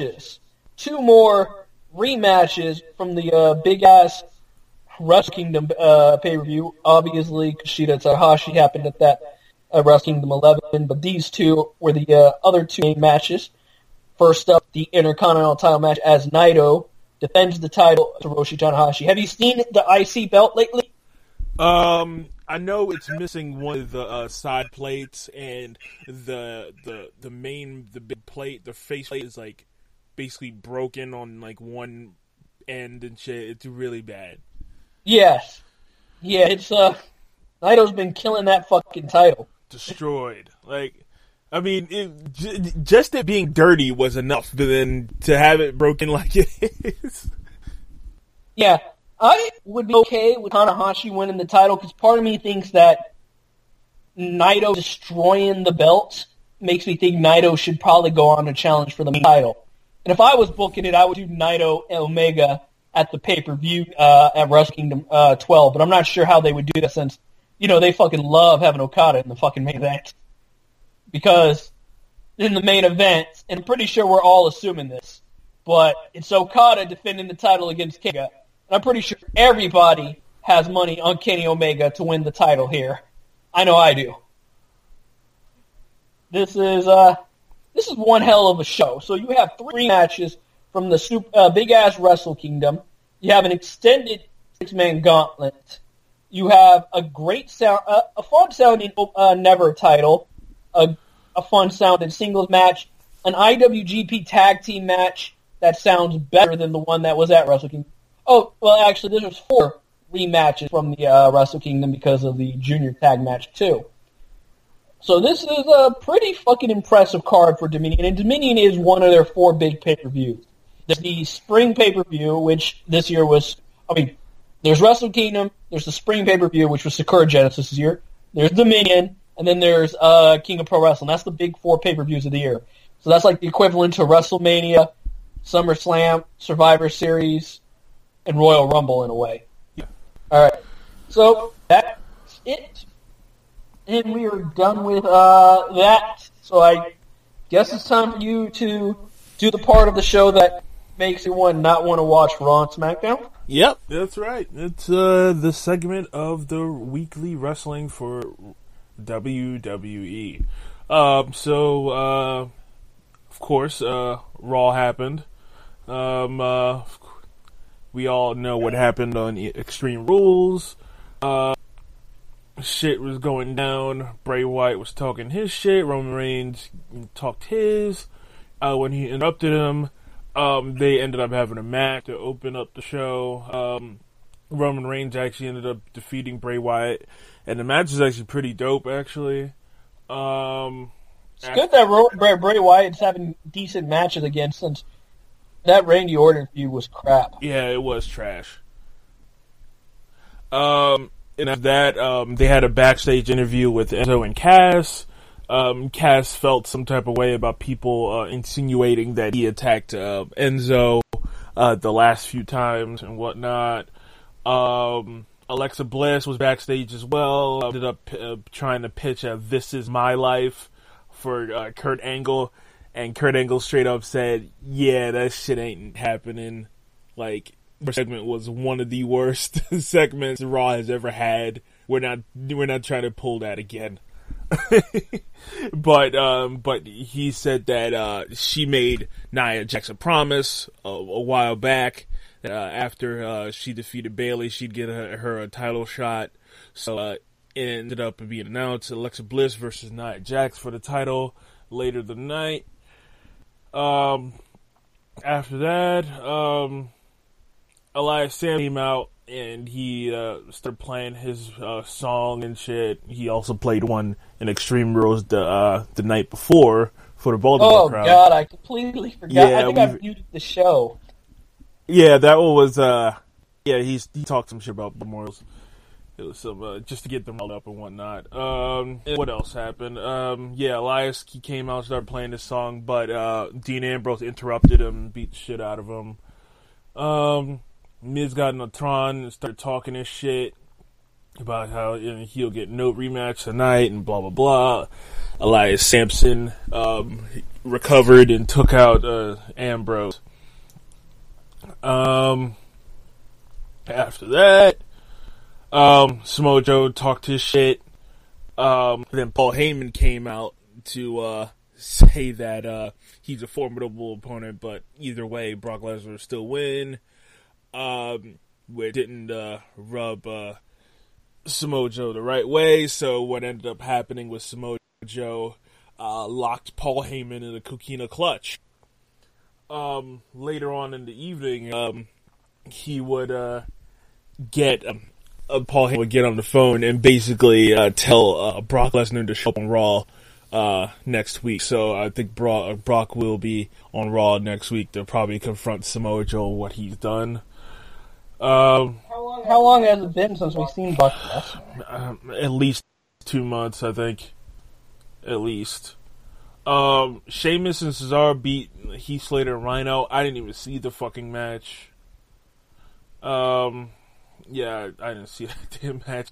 more rematches from the big-ass Wrestle Kingdom pay-per-view. Obviously, Kushida Takahashi happened at that Wrestle Kingdom 11, but these two were the other two main matches. First up, the Intercontinental title match as Naito defends the title to Hiroshi Tanahashi. Have you seen the IC belt lately? I know it's missing one of the side plates, and the big plate, the face plate is like basically broken on like one end and shit. It's really bad. Yes. Yeah, it's Naito's been killing that fucking title. Destroyed. I mean, just it being dirty was enough, but then to have it broken like it is. Yeah, I would be okay with Tanahashi winning the title because part of me thinks that Naito destroying the belt makes me think Naito should probably go on to challenge for the main title. And if I was booking it, I would do Naito and Omega at the pay-per-view at Wrestle Kingdom 12, but I'm not sure how they would do that since, they fucking love having Okada in the fucking main event. Because in the main event, and I'm pretty sure we're all assuming this, but it's Okada defending the title against Kenny Omega. And I'm pretty sure everybody has money on Kenny Omega to win the title here. I know I do. This is one hell of a show. So you have 3 matches from the big-ass Wrestle Kingdom. You have an extended 6-man gauntlet. You have a great sound, a fun-sounding Never title, a fun-sounding singles match, an IWGP Tag Team match that sounds better than the one that was at Wrestle Kingdom. Oh, well, actually, there was 4 rematches from the Wrestle Kingdom because of the Junior Tag match, too. So this is a pretty fucking impressive card for Dominion, and Dominion is one of their 4 big pay-per-views. There's the spring pay-per-view, which this year was, there's Wrestle Kingdom, there's the spring pay-per-view, which was Sakura Genesis this year, there's Dominion, and then there's King of Pro Wrestling. That's the big 4 pay-per-views of the year. So that's like the equivalent to WrestleMania, SummerSlam, Survivor Series, and Royal Rumble in a way. Yeah. All right. So that's it. And we are done with that. So I guess it's time for you to do the part of the show that makes everyone not want to watch Raw and SmackDown. Yep, that's right. It's the segment of the weekly wrestling for WWE. Of course, Raw happened. We all know what happened on Extreme Rules. Shit was going down. Bray Wyatt was talking his shit. Roman Reigns talked his. When he interrupted him, they ended up having a match to open up the show. Roman Reigns actually ended up defeating Bray Wyatt, and the match is actually pretty dope, actually. It's good that Bray Wyatt's having decent matches again, since that Randy Orton feud was crap. Yeah, it was trash. And after that, they had a backstage interview with Enzo and Cass. Cass felt some type of way about people insinuating that he attacked Enzo the last few times and whatnot. Alexa Bliss was backstage as well. Ended up trying to pitch a "This Is My Life" for Kurt Angle, and Kurt Angle straight up said, "Yeah, that shit ain't happening." The segment was one of the worst segments Raw has ever had. We're not trying to pull that again. But he said that she made Nia Jax a promise a while back that after she defeated Bayley, she'd get her a title shot. So it ended up being announced: Alexa Bliss versus Nia Jax for the title later the night. After that, Elias Sam came out and he started playing his song and shit. He also played one in Extreme Rules the night before for the Baltimore crowd. Oh god, I completely forgot. Yeah, I think I muted the show. Yeah, that one was he talked some shit about Baltimore. It was some just to get them riled up and whatnot. And what else happened? Elias, he came out and started playing this song, but Dean Ambrose interrupted him and beat the shit out of him. Miz got in a Tron and started talking his shit about how he'll get no rematch tonight and blah blah blah. Elias Sampson recovered and took out Ambrose. After that, Samoa Joe talked his shit. Then Paul Heyman came out to say that he's a formidable opponent, but either way, Brock Lesnar will still win. Which didn't rub Samoa Joe the right way, so what ended up happening was Samoa Joe locked Paul Heyman in a coquina clutch. Later on in the evening, he would get Paul Heyman would get on the phone and basically tell Brock Lesnar to show up on Raw next week. So I think Brock will be on Raw next week to probably confront Samoa Joe what he's done. How long has it been since we've seen Brock Lesnar? At least 2 months, I think. At least. Sheamus and Cesaro beat Heath Slater and Rhino. I didn't even see the fucking match. Yeah, I didn't see that damn match.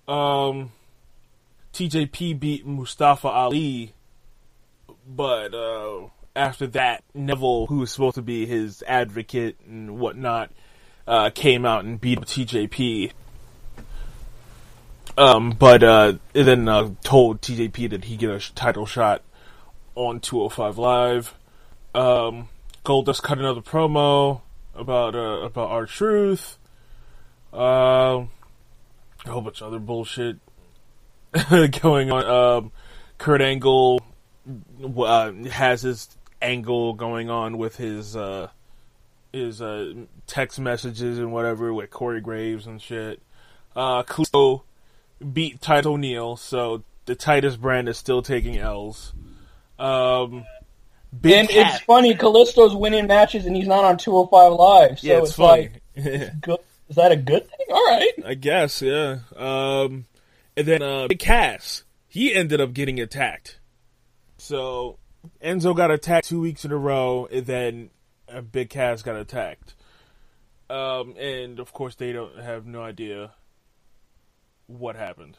TJP beat Mustafa Ali, but after that, Neville, who was supposed to be his advocate and whatnot, came out and beat up TJP. But then told TJP that he get a title shot on 205 Live. Goldust cut another promo about R-Truth. A whole bunch of other bullshit going on. Kurt Angle has his angle going on with his text messages and whatever with Corey Graves and shit. Kalisto beat Titus O'Neil, so the Titus brand is still taking L's. It's funny, Kalisto's winning matches and he's not on 205 Live, so yeah, it's funny. like, it's good. Is that a good thing? All right. I guess, yeah. And then Big Cass, he ended up getting attacked. So Enzo got attacked 2 weeks in a row, and then Big Cass got attacked. And of course, they don't have no idea what happened.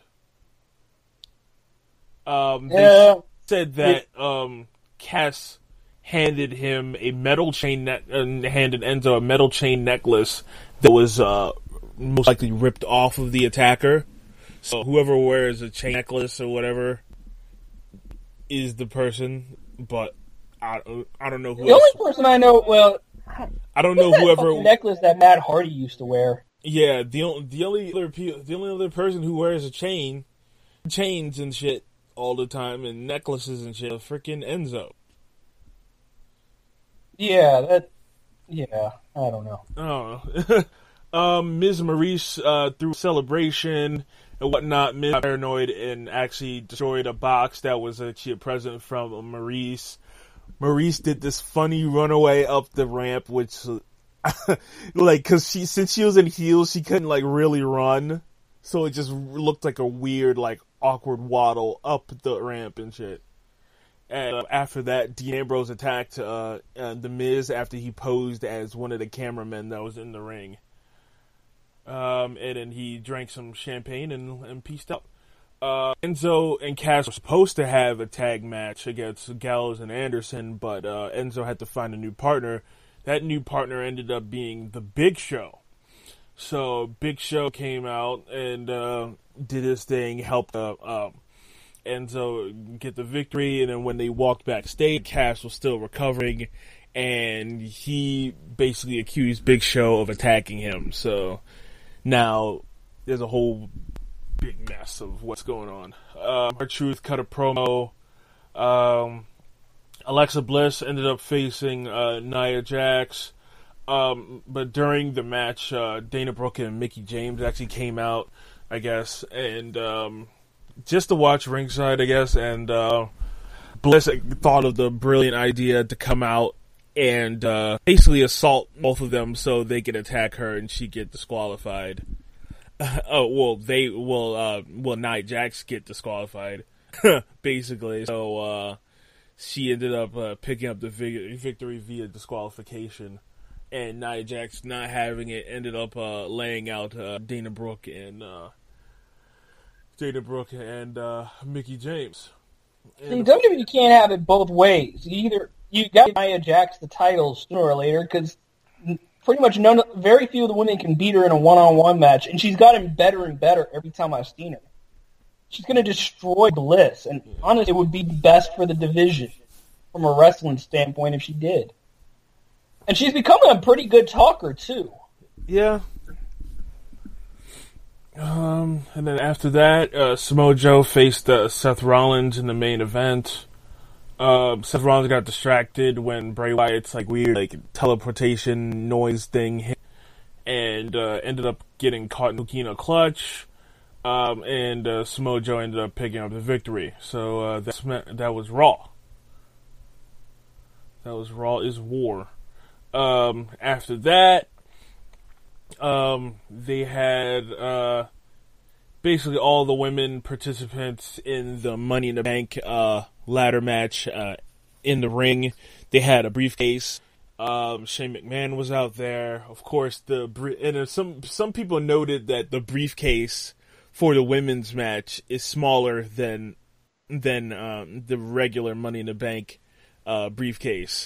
They said that Cass handed him a metal chain handed Enzo a metal chain necklace that was most likely ripped off of the attacker. So whoever wears a chain necklace or whatever is the person, but I don't know who. The only person I know, I don't know whoever necklace that Matt Hardy used to wear. Yeah, the only other person who wears a chains and shit all the time and necklaces and shit, freaking Enzo. Yeah, I don't know. Oh, Ms. Maurice through Celebration and whatnot, Ms. got paranoid and actually destroyed a box that was actually a present from Maurice. Maurice did this funny runaway up the ramp, which, like, cause since she was in heels, she couldn't, like, really run. So it just looked like a weird, like, awkward waddle up the ramp and shit. And after that, Dean Ambrose attacked The Miz after he posed as one of the cameramen that was in the ring. And then he drank some champagne and peaced out. Enzo and Cass were supposed to have a tag match against Gallows and Anderson, but Enzo had to find a new partner. That new partner ended up being The Big Show. So Big Show came out and did his thing, helped Enzo get the victory, and then when they walked backstage, Cass was still recovering, and he basically accused Big Show of attacking him. So now there's a whole big mess of what's going on. R-Truth cut a promo. Alexa Bliss ended up facing Nia Jax. But during the match, Dana Brooke and Mickie James actually came out, I guess, and just to watch ringside, I guess, and Bliss thought of the brilliant idea to come out and basically assault both of them so they could attack her and she get disqualified. Nia Jax get disqualified, basically. So she ended up picking up the victory via disqualification. And Nia Jax not having it ended up laying out Dana Brooke and Mickie James. See, WWE can't have it both ways. You got Nia Jax the title sooner or later because pretty much very few of the women can beat her in a one-on-one match, and she's gotten better and better every time I've seen her. She's going to destroy Bliss, and honestly, it would be best for the division from a wrestling standpoint if she did. And she's becoming a pretty good talker, too. Yeah. And then after that, Samoa Joe faced Seth Rollins in the main event. Seth Rollins got distracted when Bray Wyatt's like weird like teleportation noise thing hit. And and ended up getting caught in Coquina clutch. And Samoa Joe ended up picking up the victory. So that was Raw. That was Raw is War. After that, they had basically all the women participants in the Money in the Bank ladder match in the ring. They had a briefcase. Shane McMahon was out there. Of course, some people noted that the briefcase for the women's match is smaller than the regular Money in the Bank briefcase.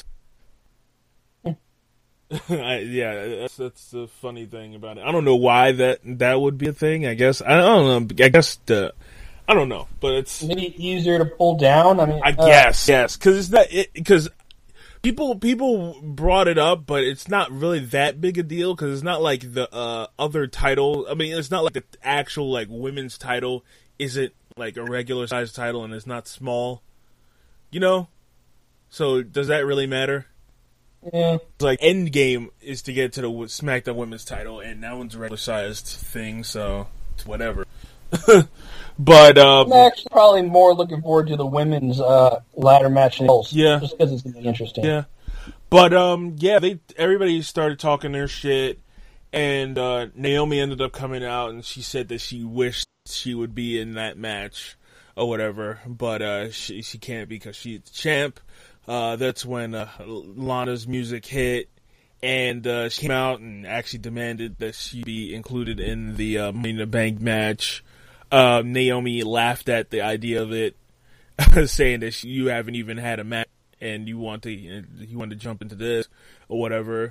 That's the funny thing about it. I don't know why that would be a thing. I guess I don't know. I don't know, but it's maybe easier to pull down. I mean, I guess yes, because people brought it up, but it's not really that big a deal because it's not like the other title. I mean, it's not like the actual like women's title isn't like a regular size title and it's not small, you know. So does that really matter? Yeah. It's like Endgame is to get to the SmackDown Women's title, and that one's a regular sized thing, so it's whatever. But I'm actually probably more looking forward to the women's ladder match in Hills. Yeah, just because it's gonna be interesting. Yeah, but everybody started talking their shit, and Naomi ended up coming out, and she said that she wished she would be in that match or whatever, but she can't because she's the champ. That's when Lana's music hit, and she came out and actually demanded that she be included in the Money in the Bank match. Naomi laughed at the idea of it, saying that you haven't even had a match and you want to jump into this or whatever.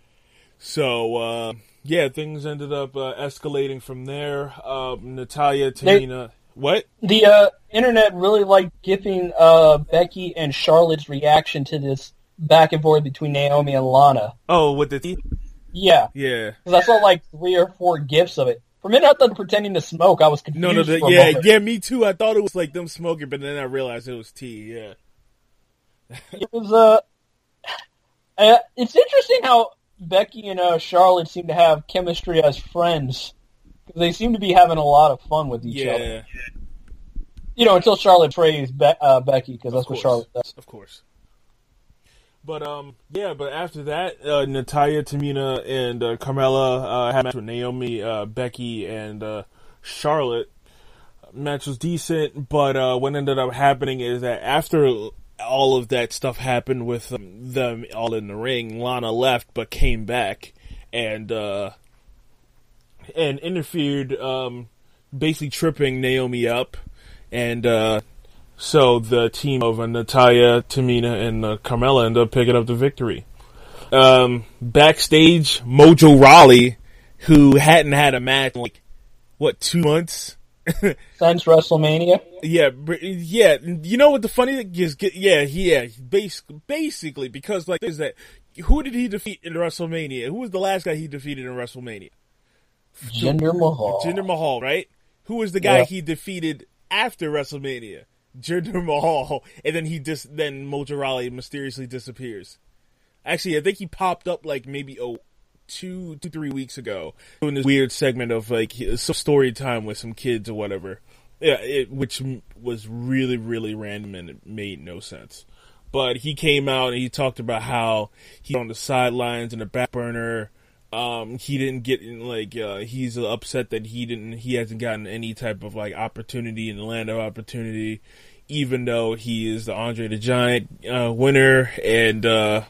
So things ended up escalating from there. Natalya, Tamina, what? The internet really liked giving Becky and Charlotte's reaction to this back and forth between Naomi and Lana. Oh, with the teeth? Yeah. Yeah. Because I saw like 3 or 4 gifs of it. For a minute, I thought pretending to smoke. I was confused. Me too. I thought it was like them smoking, but then I realized it was tea. Yeah. It was it's interesting how Becky and Charlotte seem to have chemistry as friends because they seem to be having a lot of fun with each other. You know, until Charlotte praised Becky because that's what Charlotte does. Of course. But but after that, Natalya, Tamina, and Carmella had a match with Naomi, Becky, and Charlotte. Match was decent, but what ended up happening is that after all of that stuff happened with them all in the ring, Lana left but came back and interfered, basically tripping Naomi up, and so the team of Natalya, Tamina, and Carmella ended up picking up the victory. Backstage, Mojo Rawley, who hadn't had a match in like, 2 months? Since WrestleMania? Yeah. You know what the funny thing is? Basically, because like, is that who did he defeat in WrestleMania? Who was the last guy he defeated in WrestleMania? Jinder Mahal. Jinder Mahal, right? Who was the guy he defeated after WrestleMania? Jinder Mahal, and then then Mojo Rawley mysteriously disappears. Actually, I think he popped up like maybe 2-3 weeks ago doing this weird segment of like some story time with some kids or whatever. Yeah, which was really, really random and it made no sense. But he came out and he talked about how he's on the sidelines in the back burner. He didn't get he's upset that he hasn't gotten any type of like opportunity in the land of opportunity, even though he is the Andre the Giant winner, and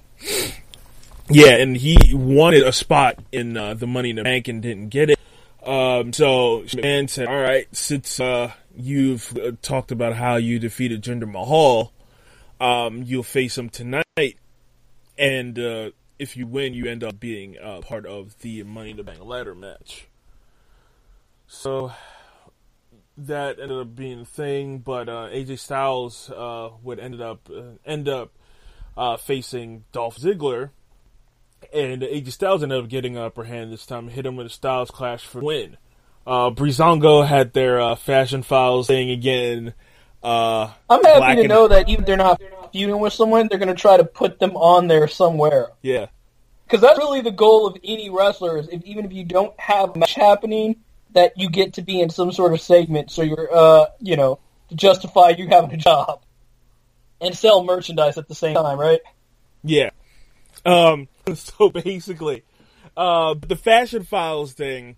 and he wanted a spot in the Money in the Bank and didn't get it. So McMahon said, "All right, since you've talked about how you defeated Jinder Mahal, you'll face him tonight, and if you win, you end up being part of the Money in the Bank ladder match." So that ended up being a thing, but AJ Styles would end up facing Dolph Ziggler, and AJ Styles ended up getting an upper hand this time, hit him with a Styles Clash for the win. Breezango had their Fashion Files thing again. I'm happy to know that even if they're not feuding with someone, they're going to try to put them on there somewhere. Yeah. Because that's really the goal of any wrestler, is even if you don't have a match happening, that you get to be in some sort of segment, so you're, to justify you having a job. And sell merchandise at the same time, right? Yeah. So basically, the Fashion Files thing,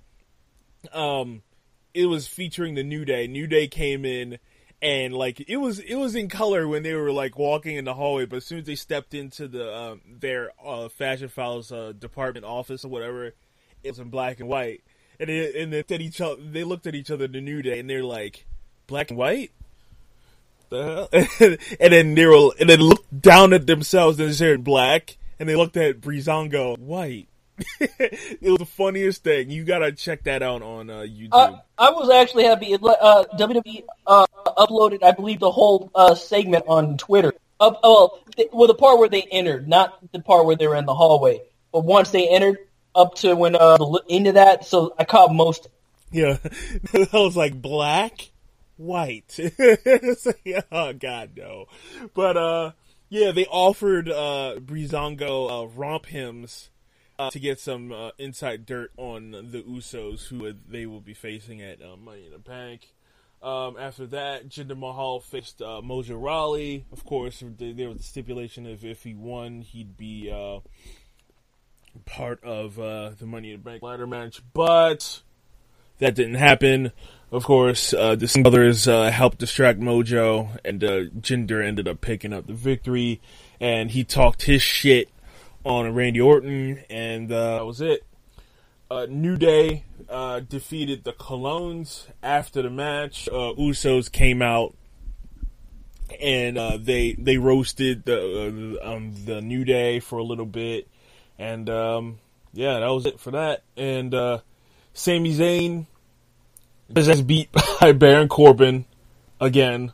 it was featuring the New Day. New Day came in, and like it was in color when they were like walking in the hallway, but as soon as they stepped into the their Fashion Files department office or whatever, it was in black and white. And they looked at each other, the New Day, and they're like, black and white? The hell? and then looked down at themselves and said black, and they looked at Breezango white. It was the funniest thing. You gotta check that out on YouTube. I was actually happy. WWE uploaded, I believe, the whole segment on Twitter. The part where they entered, not the part where they were in the hallway. But once they entered, up to when into that, so I caught most. Yeah, I was like black, white. Oh God, no. But yeah, they offered Breezango romp hymns to get some inside dirt on the Usos, who they will be facing at Money in the Bank. After that, Jinder Mahal faced Mojo Rawley. Of course, there was the stipulation of if he won, he'd be part of the Money in the Bank ladder match, but that didn't happen. Of course, the Singh brothers helped distract Mojo, and Jinder ended up picking up the victory, and he talked his shit on Randy Orton, and that was it. New Day defeated the Colognes after the match. Usos came out, and they roasted the New Day for a little bit. And, yeah, that was it for that. And, Sami Zayn is beat by Baron Corbin again.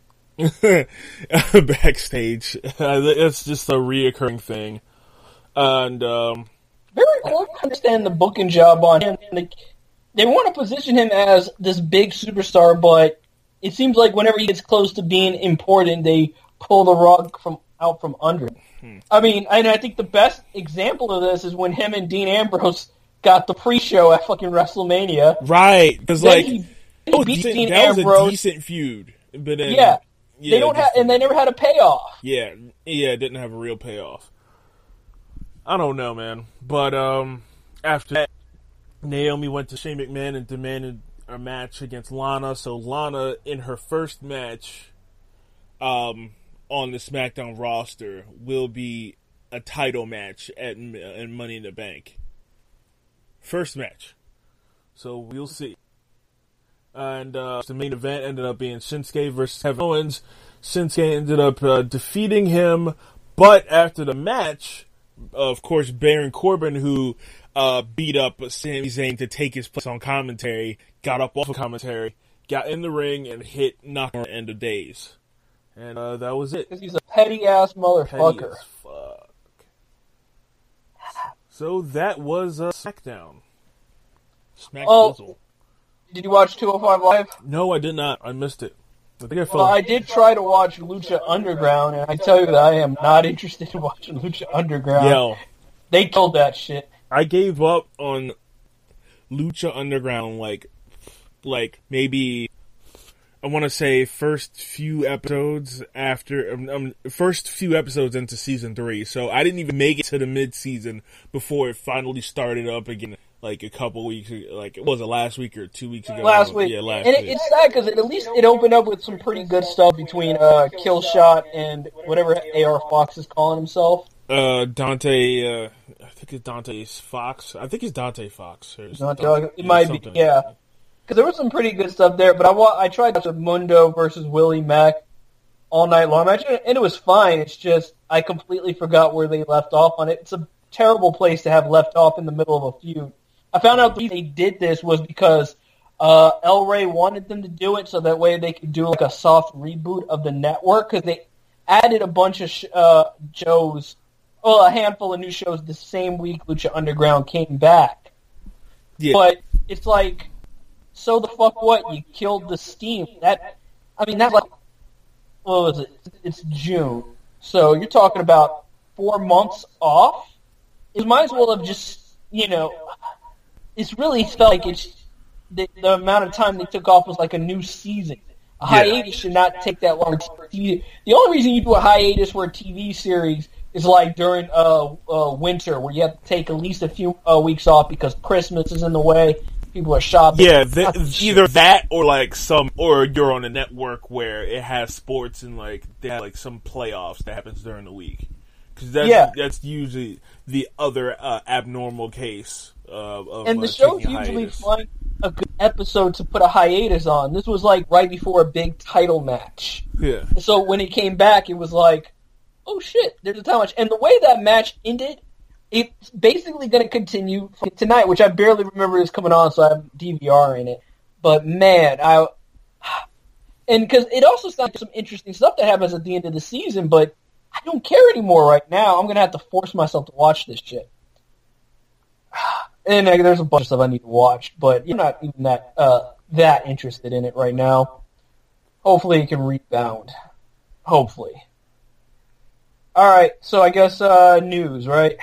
Backstage. It's just a reoccurring thing. And, Baron Corbin, I understand the booking job on him. They want to position him as this big superstar, but it seems like whenever he gets close to being important, they pull the rug out from under him. I mean, and I think the best example of this is when him and Dean Ambrose got the pre-show at fucking WrestleMania. Right, because like that was a decent feud, but then, they don't have, and they never had a payoff. Yeah, it didn't have a real payoff. I don't know, man, but after that, Naomi went to Shane McMahon and demanded a match against Lana. So Lana, in her first match, on the SmackDown roster, will be a title match at Money in the Bank. First match. So we'll see. And the main event ended up being Shinsuke versus Kevin Owens. Shinsuke ended up defeating him, but after the match, of course, Baron Corbin, who beat up Sami Zayn to take his place on commentary, got up off of commentary, got in the ring, and knocked on End of Days. And that was it. Because he's a petty-ass motherfucker. Petty as fuck. So that was SmackDown. Did you watch 205 Live? No, I did not. I missed it. I did try to watch Lucha Underground, and I tell you that I am not interested in watching Lucha Underground. Yo, they killed that shit. I gave up on Lucha Underground like maybe, I want to say, first few episodes into season 3. So I didn't even make it to the mid-season before it finally started up again, like a couple weeks, like, was it last week or 2 weeks ago? Last week. Yeah, last week. And it's sad because at least it opened up with some pretty good stuff between Killshot and whatever AR Fox is calling himself. Dante, I think it's Dante Fox. I think it's Dante Fox. It might be, yeah. Because there was some pretty good stuff there, but I tried to watch Mundo versus Willie Mack all night long, and it was fine. It's just I completely forgot where they left off on it. It's a terrible place to have left off in the middle of a feud. I found out the reason they did this was because El Rey wanted them to do it so that way they could do like a soft reboot of the network, because they added a bunch of shows, a handful of new shows the same week Lucha Underground came back. Yeah. But it's like, so the fuck what? You killed the steam. That's like, what was it? It's June. So you're talking about 4 months off? it might as well have just, it's really felt like it's the amount of time they took off was like a new season. A hiatus should not take that long. The only reason you do a hiatus for a TV series is like during winter, where you have to take at least a few weeks off because Christmas is in the way. People are shopping. Yeah, either that or or you're on a network where it has sports and like they have like some playoffs that happens during the week. Because that's usually the other abnormal case of and the shows usually find a good episode to put a hiatus on. This was like right before a big title match. Yeah. So when it came back, it was like, oh shit, there's a title match. And the way that match ended, it's basically going to continue tonight, which I barely remember is coming on, so I have DVR in it. But man, and because it also sounds like some interesting stuff that happens at the end of the season, but I don't care anymore right now. I'm going to have to force myself to watch this shit. And there's a bunch of stuff I need to watch, but you're not even that interested in it right now. Hopefully it can rebound. Hopefully. Alright, so I guess news, right?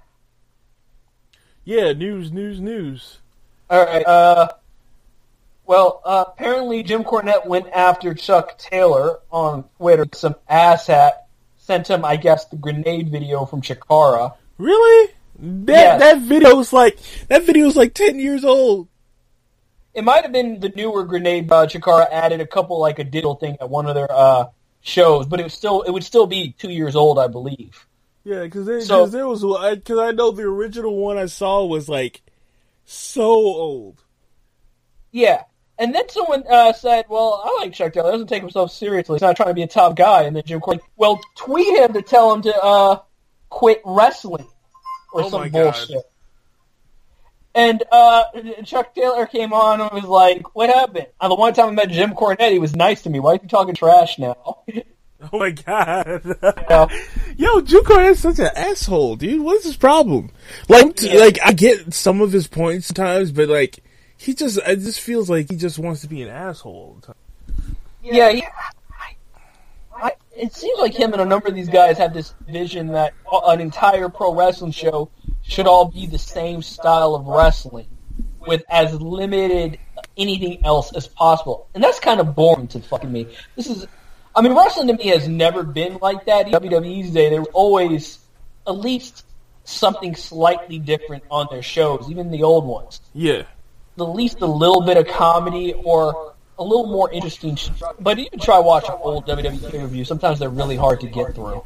Yeah, news. Alright, apparently Jim Cornette went after Chuck Taylor on Twitter. Some asshat sent him, I guess, the grenade video from Chikara. Really? That video's like 10 years old. It might have been the newer grenade. Chikara added a couple like a digital thing at one of their shows, but it would still be 2 years old, I believe. Yeah, because I know the original one I saw was like so old. Yeah, and then someone said, "Well, I like Chuck Taylor. He doesn't take himself seriously. He's not trying to be a top guy." And then Jim Cornette, well, tweet him to tell him to quit wrestling. Or some bullshit. God. And Chuck Taylor came on and was like, what happened? The one time I met Jim Cornette, he was nice to me. Why are you talking trash now? Oh my god. Yo, Jim Cornette's such an asshole, dude. What is his problem? Like, I get some of his points sometimes, but like, it just feels like he just wants to be an asshole all the time. Yeah, it seems like him and a number of these guys have this vision that an entire pro wrestling show should all be the same style of wrestling with as limited anything else as possible. And that's kind of boring to fucking me. Wrestling to me has never been like that. WWE's day, there was always at least something slightly different on their shows, even the old ones. Yeah. At least a little bit of comedy or a little more interesting. But you can try watching old WWE pay-per-view. Sometimes they're really hard to get through.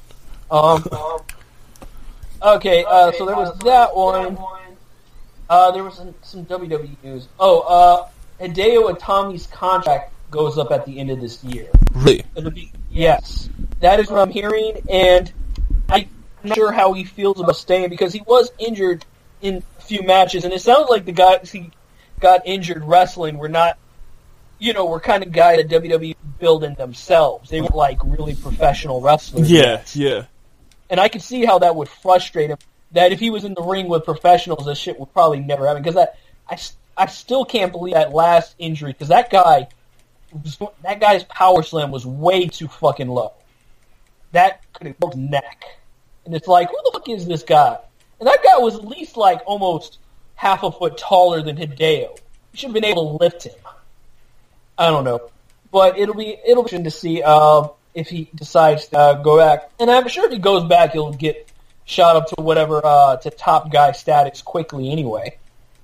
Okay, so there was that one. There was some WWE news. Hideo Itami's contract goes up at the end of this year. Really? Yes. That is what I'm hearing, and I'm not sure how he feels about staying because he was injured in a few matches, and it sounds like the guys he got injured wrestling were not, were kind of guys that WWE building themselves. They were like really professional wrestlers. Yeah. And I could see how that would frustrate him. That if he was in the ring with professionals, this shit would probably never happen. Because I still can't believe that last injury. Because that guy's power slam was way too fucking low. That could have broke his neck. And it's like, who the fuck is this guy? And that guy was at least like almost half a foot taller than Hideo. You should have been able to lift him. I don't know, but it'll be interesting to see if he decides to go back. And I'm sure if he goes back, he'll get shot up to whatever to top guy status quickly anyway.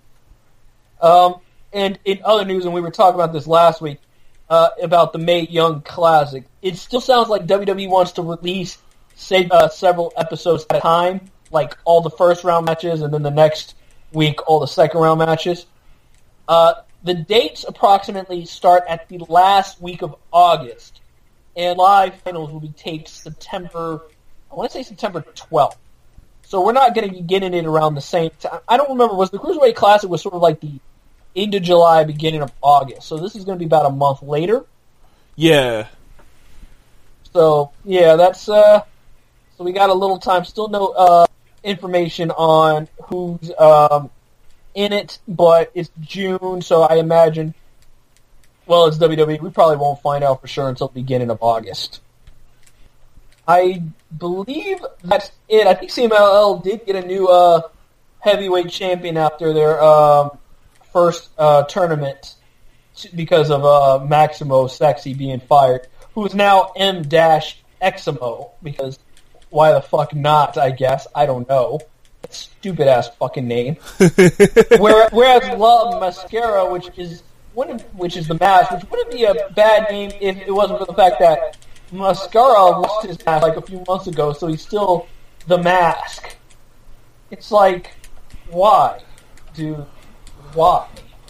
And in other news, and we were talking about this last week about the Mae Young Classic, it still sounds like WWE wants to release several episodes at a time, like all the first round matches, and then the next week all the second round matches. The dates approximately start at the last week of August, and live finals will be taped September 12th. So we're not going to be getting it around the same time. I don't remember, was the Cruiserweight Classic was sort of like the end of July, beginning of August. So this is going to be about a month later. Yeah. So, yeah, that's, so we got a little time. Still no, information on who's, in it, but it's June, so I imagine, well, it's WWE. We probably won't find out for sure until the beginning of August. I believe that's it. I think CMLL did get a new heavyweight champion after their first tournament because of Maximo Sexy being fired, who is now M-Eximo, because why the fuck not, I guess. I don't know. Stupid-ass fucking name. Whereas La Mascara, which is the mask, which wouldn't be a bad name if it wasn't for the fact that Mascara lost his mask like a few months ago, so he's still the mask. It's like, why? Dude, why?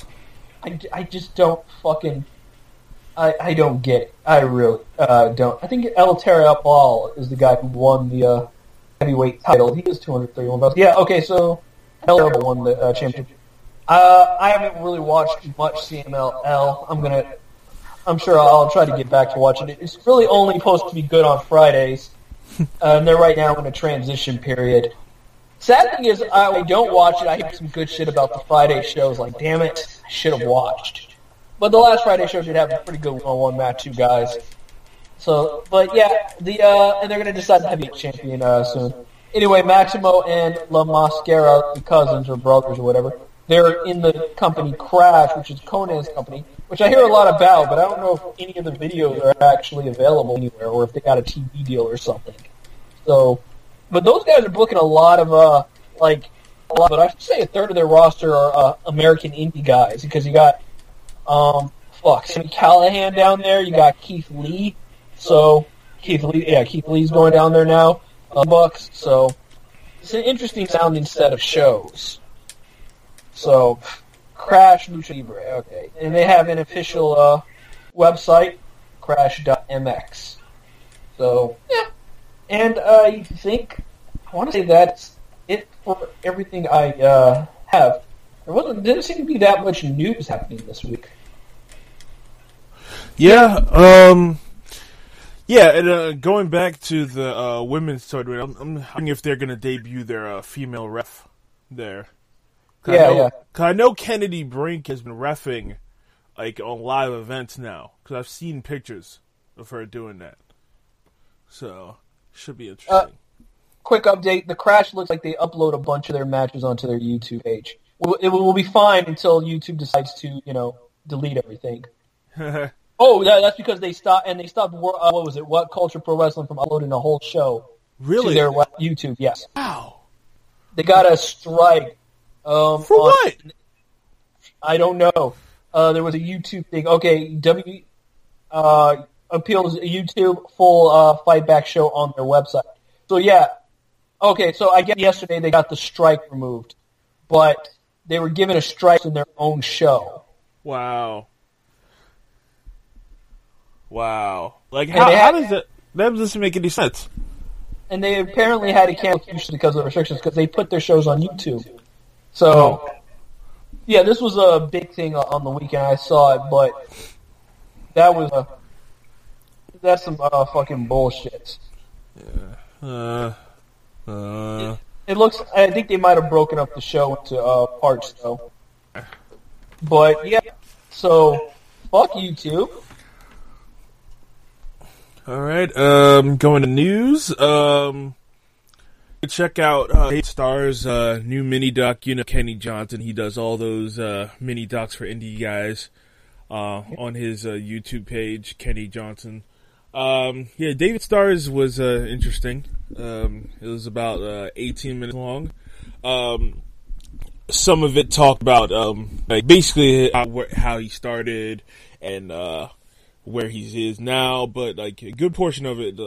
I just don't fucking... I don't get it. I really don't. I think El Terrible is the guy who won the heavyweight title. He is 231 pounds. Yeah, okay, so El Terrible won the championship. I haven't really watched much CMLL. I'm sure I'll try to get back to watching it. It's really only supposed to be good on Fridays, and they're right now in a transition period. Sad thing is, I don't watch it. I hear some good shit about the Friday shows. Like, damn it, I should have watched. But the last Friday show did have a pretty good one-on-one match, you guys. So, but yeah, and they're gonna decide the heavyweight champion soon. Anyway, Maximo and La Mascara, the cousins or brothers or whatever, they're in the company Crash, which is Conan's company, which I hear a lot about, but I don't know if any of the videos are actually available anywhere, or if they got a TV deal or something. So, but those guys are booking a lot of but I should say a third of their roster are American indie guys, because you got Sammy Callahan down there, you got Keith Lee. So Keith Lee's going down there now. Bucks. So it's an interesting sounding set of shows. So Crash Lucha Libre, okay, and they have an official website, crash.mx. So yeah, and I want to say that's it for everything I have. Didn't seem to be that much news happening this week. Yeah, and going back to the women's tournament, I'm wondering if they're going to debut their female ref there. Cause I know Kennedy Brink has been reffing like on live events now, because I've seen pictures of her doing that. So, should be interesting. Quick update, the Crash looks like they upload a bunch of their matches onto their YouTube page. It will be fine until YouTube decides to, delete everything. Oh, that's because they stopped what was it? What Culture Pro Wrestling from uploading the whole show to their YouTube. Yes. Wow. They got a strike. For what? I don't know. There was a YouTube thing. Okay, appeals YouTube full fight back show on their website. So yeah. Okay, so I guess yesterday they got the strike removed, but they were given a strike in their own show. Wow. Like, how does that doesn't make any sense. And they apparently had to cancel because of restrictions, because they put their shows on YouTube. So, yeah, this was a big thing on the weekend. I saw it, but that's some fucking bullshit. Yeah. It looks. I think they might have broken up the show into parts, though. But yeah, so fuck YouTube. All right, going to news. Check out Eight Stars new mini doc. Kenny Johnson. He does all those mini docs for indie guys on his YouTube page, Kenny Johnson. David Stars was interesting. It was about 18 minutes long. Some of it talked about basically how he started and where he is now, but a good portion of it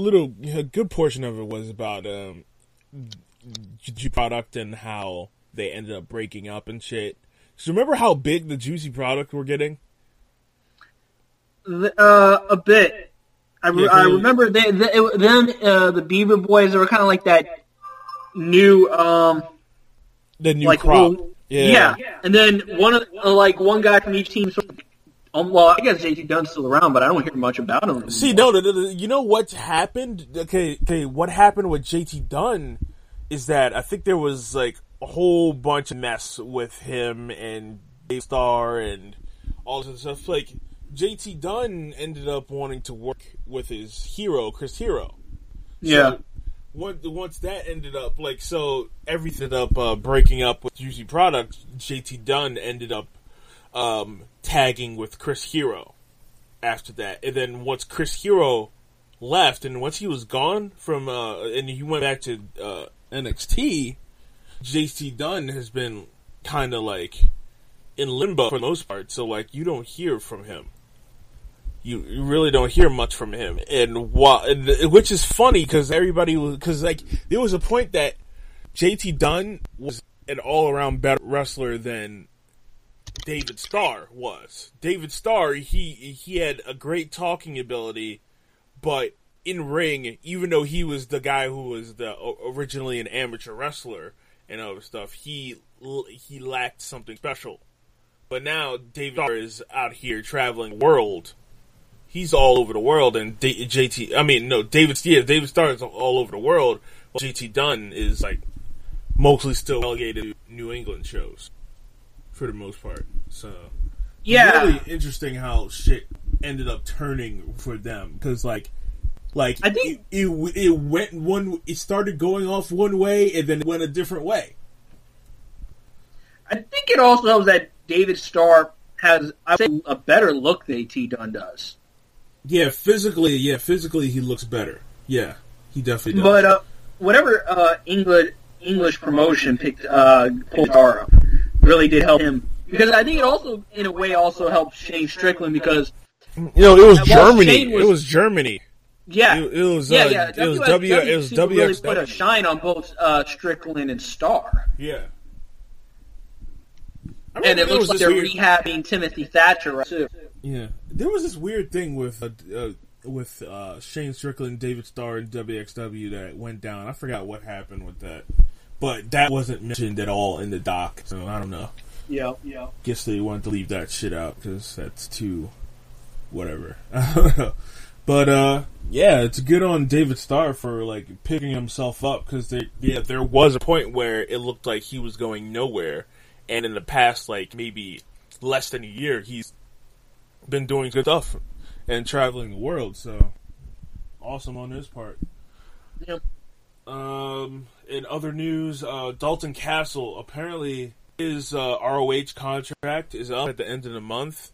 was about Juicy Product and how they ended up breaking up and shit. So remember how big the Juicy Product were getting? A bit. I remember the Beaver Boys. They were kind of like that new the new crop. Yeah, and then one guy from each team. Well, I guess JT Dunn's still around, but I don't hear much about him. See, no, you know what happened? Okay, what happened with JT Dunn is that I think there was a whole bunch of mess with him and Dave Starr and all this stuff. JT Dunn ended up wanting to work with his hero, Chris Hero. Yeah. Once that ended up, so everything ended up breaking up with UC Products, JT Dunn ended up tagging with Chris Hero after that. And then once Chris Hero left, and once he was gone from, and he went back to NXT, JT Dunn has been kind of in limbo for the most part. So you don't hear from him. You really don't hear much from him, which is funny because there was a point that JT Dunn was an all-around better wrestler than David Starr was. David Starr, he had a great talking ability, but in ring, even though he was the guy who was originally an amateur wrestler and other stuff, he lacked something special. But now David Starr is out here traveling the world. He's all over the world, and David Starr is all over the world, while JT Dunn is, mostly still relegated to New England shows, for the most part. So, yeah. Really interesting how shit ended up turning for them, because, I think it started going off one way, and then it went a different way. I think it also helps that David Starr has, I would say, a better look than JT Dunn does. Yeah, physically he looks better. Yeah, he definitely does. But whatever English promotion picked Starr up really did help him, because I think it also, in a way, also helped Shane Strickland, because it was Germany. It was Germany. Yeah, it was WXW really put a shine on both Strickland and Starr. Yeah. And it looks like they're rehabbing Timothy Thatcher right too. Yeah, there was this weird thing with Shane Strickland and David Starr in WXW that went down. I forgot what happened with that, but that wasn't mentioned at all in the doc. So I don't know. Yeah. Guess they wanted to leave that shit out because that's too whatever. I don't know. But yeah, it's good on David Starr for picking himself up, because there was a point where it looked like he was going nowhere. And in the past, maybe less than a year, he's been doing good stuff and traveling the world. So, awesome on his part. Yep. In other news, Dalton Castle, apparently his ROH contract is up at the end of the month.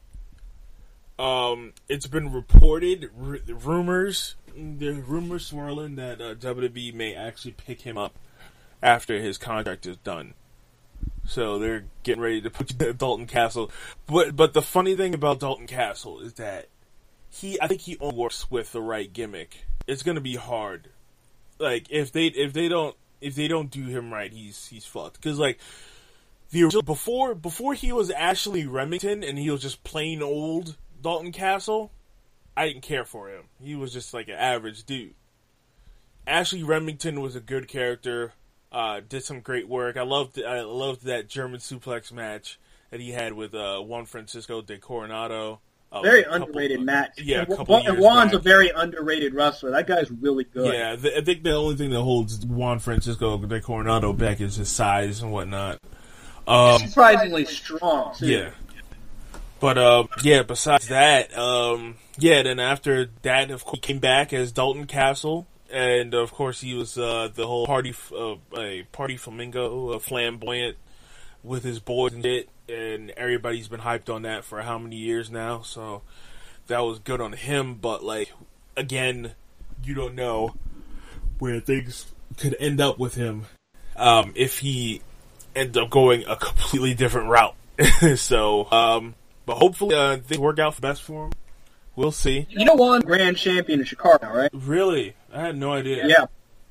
It's been reported, the rumors swirling that WWE may actually pick him up after his contract is done. So they're getting ready to put Dalton Castle. But the funny thing about Dalton Castle is that I think he only works with the right gimmick. It's gonna be hard. If they don't do him right, he's fucked. Because the original, before he was Ashley Remington and he was just plain old Dalton Castle, I didn't care for him. He was just an average dude. Ashley Remington was a good character. Did some great work. I loved that German suplex match that he had with Juan Francisco de Coronado. Very underrated match. Yeah, a couple of years Juan's back. a very underrated wrestler. That guy's really good. Yeah, I think the only thing that holds Juan Francisco de Coronado back is his size and whatnot. He's surprisingly strong, too. Yeah. But, besides that, then after that, of course, he came back as Dalton Castle. And of course, he was the whole party flamingo, flamboyant with his boys and shit. And everybody's been hyped on that for how many years now? So that was good on him. But again, you don't know where things could end up with him if he ends up going a completely different route. So, but hopefully things work out for best for him. We'll see. You know, Juan grand champion in Chicago, right? Really? I had no idea. Yeah.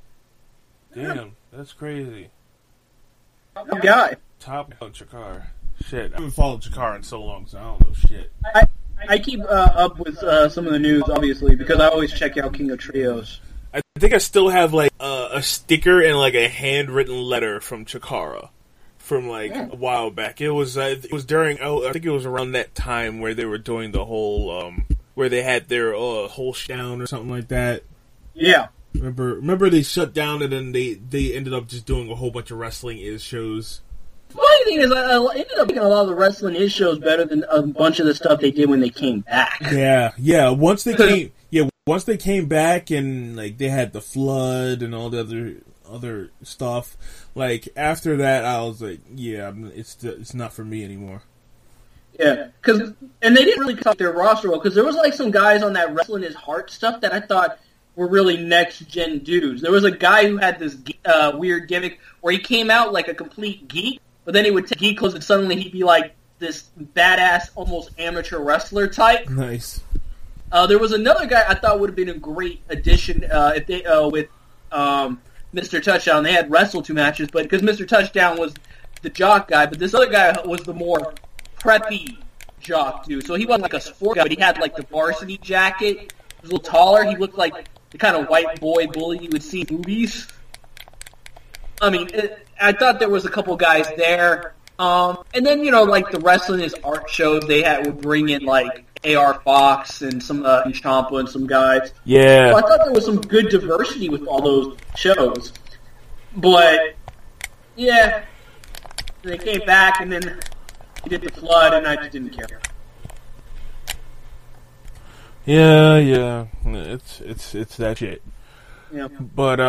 Damn, that's crazy. Top guy. Top of Chikara. Shit, I haven't followed Chikara in so long, so I don't know shit. I keep up with some of the news, obviously, because I always check out King of Trios. I think I still have a sticker and a handwritten letter from Chikara from a while back. It was during, I think it was around that time where they were doing the whole where they had their whole shutdown or something like that. Yeah. Remember they shut down and then they ended up just doing a whole bunch of wrestling shows. The funny thing is, I ended up making a lot of the wrestling shows better than a bunch of the stuff they did when they came back. Yeah. Once they came once they came back and like they had the flood and all the other stuff, like after that, I was like, yeah, it's not for me anymore. Yeah, and they didn't really cut their roster well because there was like some guys on that Wrestling His Heart stuff that I thought were really next gen dudes. There was a guy who had this weird gimmick where he came out like a complete geek, but then he would take geek clothes and suddenly he'd be like this badass, almost amateur wrestler type. Nice. There was another guy I thought would have been a great addition if they with Mr. Touchdown. They had wrestled 2 matches, but because Mr. Touchdown was the jock guy, but this other guy was the more preppy jock dude. So he wasn't like a sport guy, but he had like the varsity jacket. He was a little taller. He looked like the kind of white boy bully you would see in movies. I mean, I thought there was a couple guys there. And then, like the Wrestling His Art shows they would bring in like AR Fox and some and Ciampa and some guys. Yeah. So I thought there was some good diversity with all those shows. But, yeah, they came back and then he did the flood and I just didn't care. Yeah. It's that shit. Yeah. But,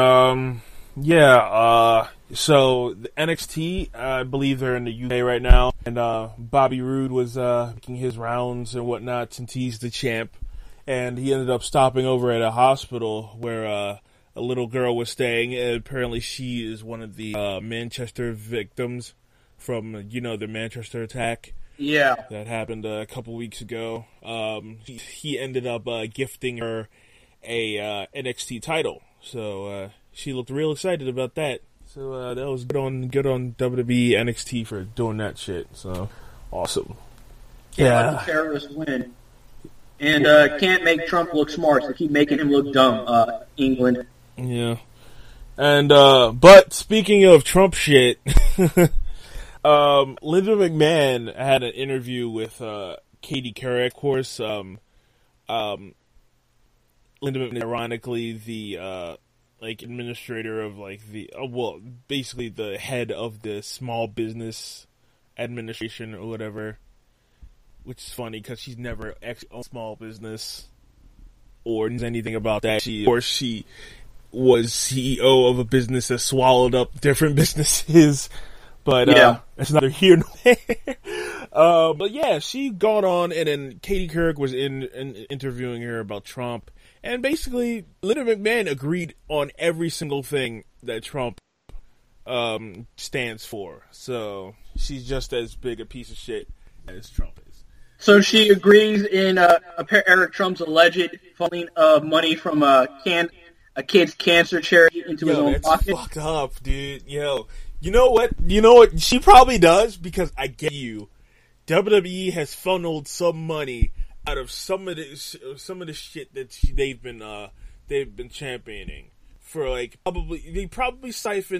so the NXT, I believe they're in the UK right now, and Bobby Roode was making his rounds and whatnot since he's the champ, and he ended up stopping over at a hospital where a little girl was staying, and apparently she is one of the Manchester victims from, the Manchester attack. Yeah. That happened a couple weeks ago. He ended up gifting her a NXT title, so she looked real excited about that. So that was good on WWE NXT for doing that shit. So awesome. Yeah, let the terrorists win. And can't make Trump look smart, so keep making him look dumb, England. Yeah. And but speaking of Trump shit, Linda McMahon had an interview with Katie Couric, of course. Linda McMahon, ironically, the administrator of basically the head of the small business administration or whatever, which is funny because she's never actually owned small business or knows anything about that. She was CEO of a business that swallowed up different businesses, but that's neither here nor there. But yeah, she got on, and then Katie Couric was interviewing her about Trump. And basically, Linda McMahon agreed on every single thing that Trump stands for. So she's just as big a piece of shit as Trump is. So she agrees in Eric Trump's alleged funneling of money from a kid's cancer charity into his own pocket. That's fucked up, dude. Yo, you know what? She probably does, because I get you. WWE has funneled some money out of some of the shit that they've been championing for they definitely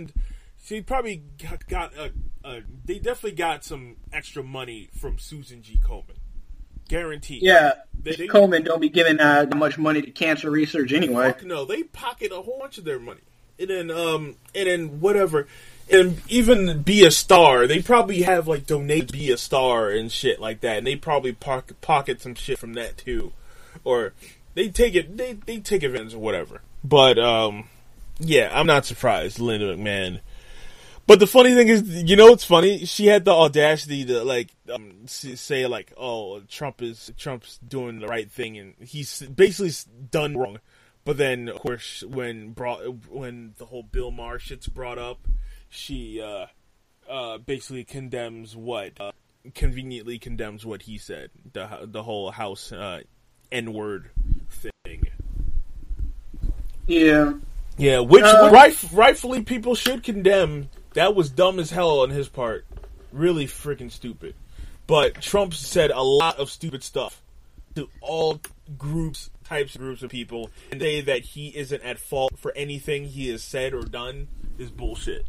got some extra money from Susan G. Komen, guaranteed. Yeah, Komen don't be giving that much money to cancer research anyway. Fuck no, they pocket a whole bunch of their money, and then whatever. And even Be a Star, they probably have donated Be a Star and shit like that, and they probably pocket some shit from that too, or they take advantage of whatever. But yeah, I'm not surprised, Linda McMahon. But the funny thing is, what's funny? She had the audacity to say oh, Trump's doing the right thing, and he's basically done wrong. But then, of course, when the whole Bill Maher shit's brought up, she basically conveniently condemns what he said, the whole House N-word thing. Yeah. Yeah, which rightfully people should condemn. That was dumb as hell on his part. Really freaking stupid. But Trump said a lot of stupid stuff to all groups of people, and say that he isn't at fault for anything he has said or done is bullshit.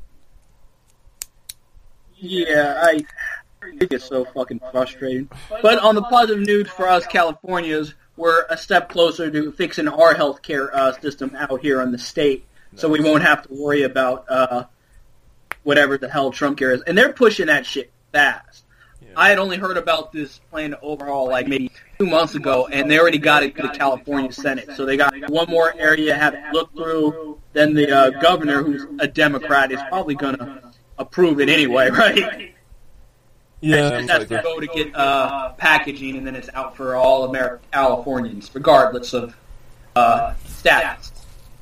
Yeah, I get so fucking frustrated. But on the positive news for us Californians, we're a step closer to fixing our healthcare system out here in the state, so we won't have to worry about whatever the hell Trump care is. And they're pushing that shit fast. I had only heard about this plan to overhaul like maybe 2 months ago, and they already got it to the California Senate. So they got one more area to have to look through. Then the governor, who's a Democrat, is probably going to approve it anyway, right? Yeah. It has to go to get packaging, and then it's out for all Californians, regardless of status.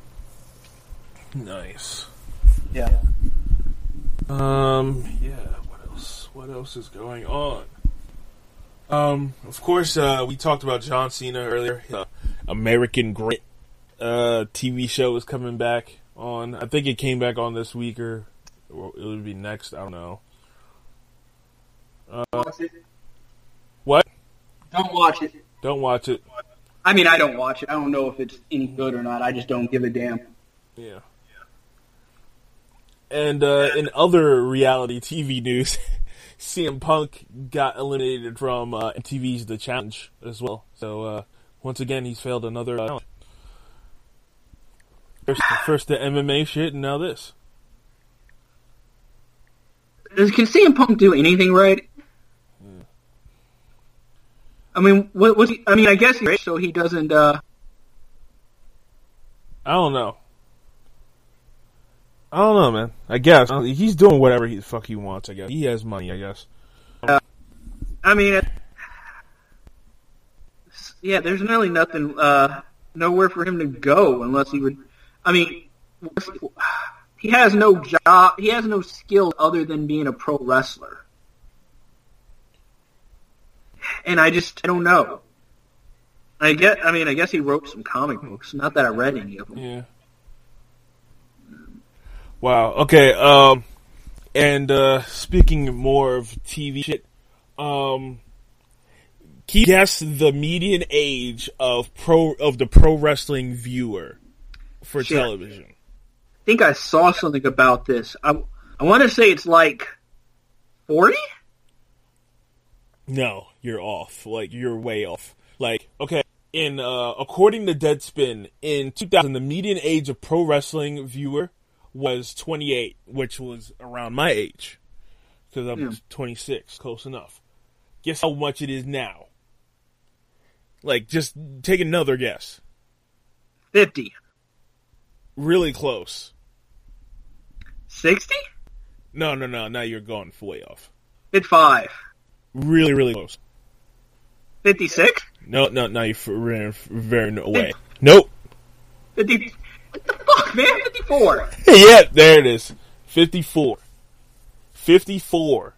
Nice. Yeah. What else is going on? Of course, we talked about John Cena earlier. American Grit TV show is coming back on. I think it came back on this week, or it would be next. I don't know. What? Don't watch it. Don't watch it. I mean, I don't watch it. I don't know if it's any good or not. I just don't give a damn. Yeah. And in other reality TV news, CM Punk got eliminated from MTV's The Challenge as well. So once again, he's failed another challenge. First the MMA shit, and now this. Can CM Punk do anything right? Yeah. I mean, I guess he's rich, so he doesn't. I don't know. I don't know, man. I guess he's doing whatever the fuck he wants. I guess he has money. I guess. I mean, yeah. There's really nothing, nowhere for him to go unless he would. I mean, he has no job. He has no skill other than being a pro wrestler. And I don't know. I guess he wrote some comic books. Not that I read any of them. Yeah. Wow. Okay. And speaking more of TV shit, can you guess the median age of the pro wrestling viewer for television? I think I saw something about this. I want to say it's like 40? No, you're off. Like, you're way off. Like, okay, according to Deadspin, in 2000, the median age of pro wrestling viewer was 28, which was around my age. Because I'm 26, close enough. Guess how much it is now? Like, just take another guess. 50. Really close. 60? No, now you're going way off. 55. Really, really close. 56? No, now you're very away. Nope. 50. What the fuck, man? 54. Yeah, there it is. 54. 54.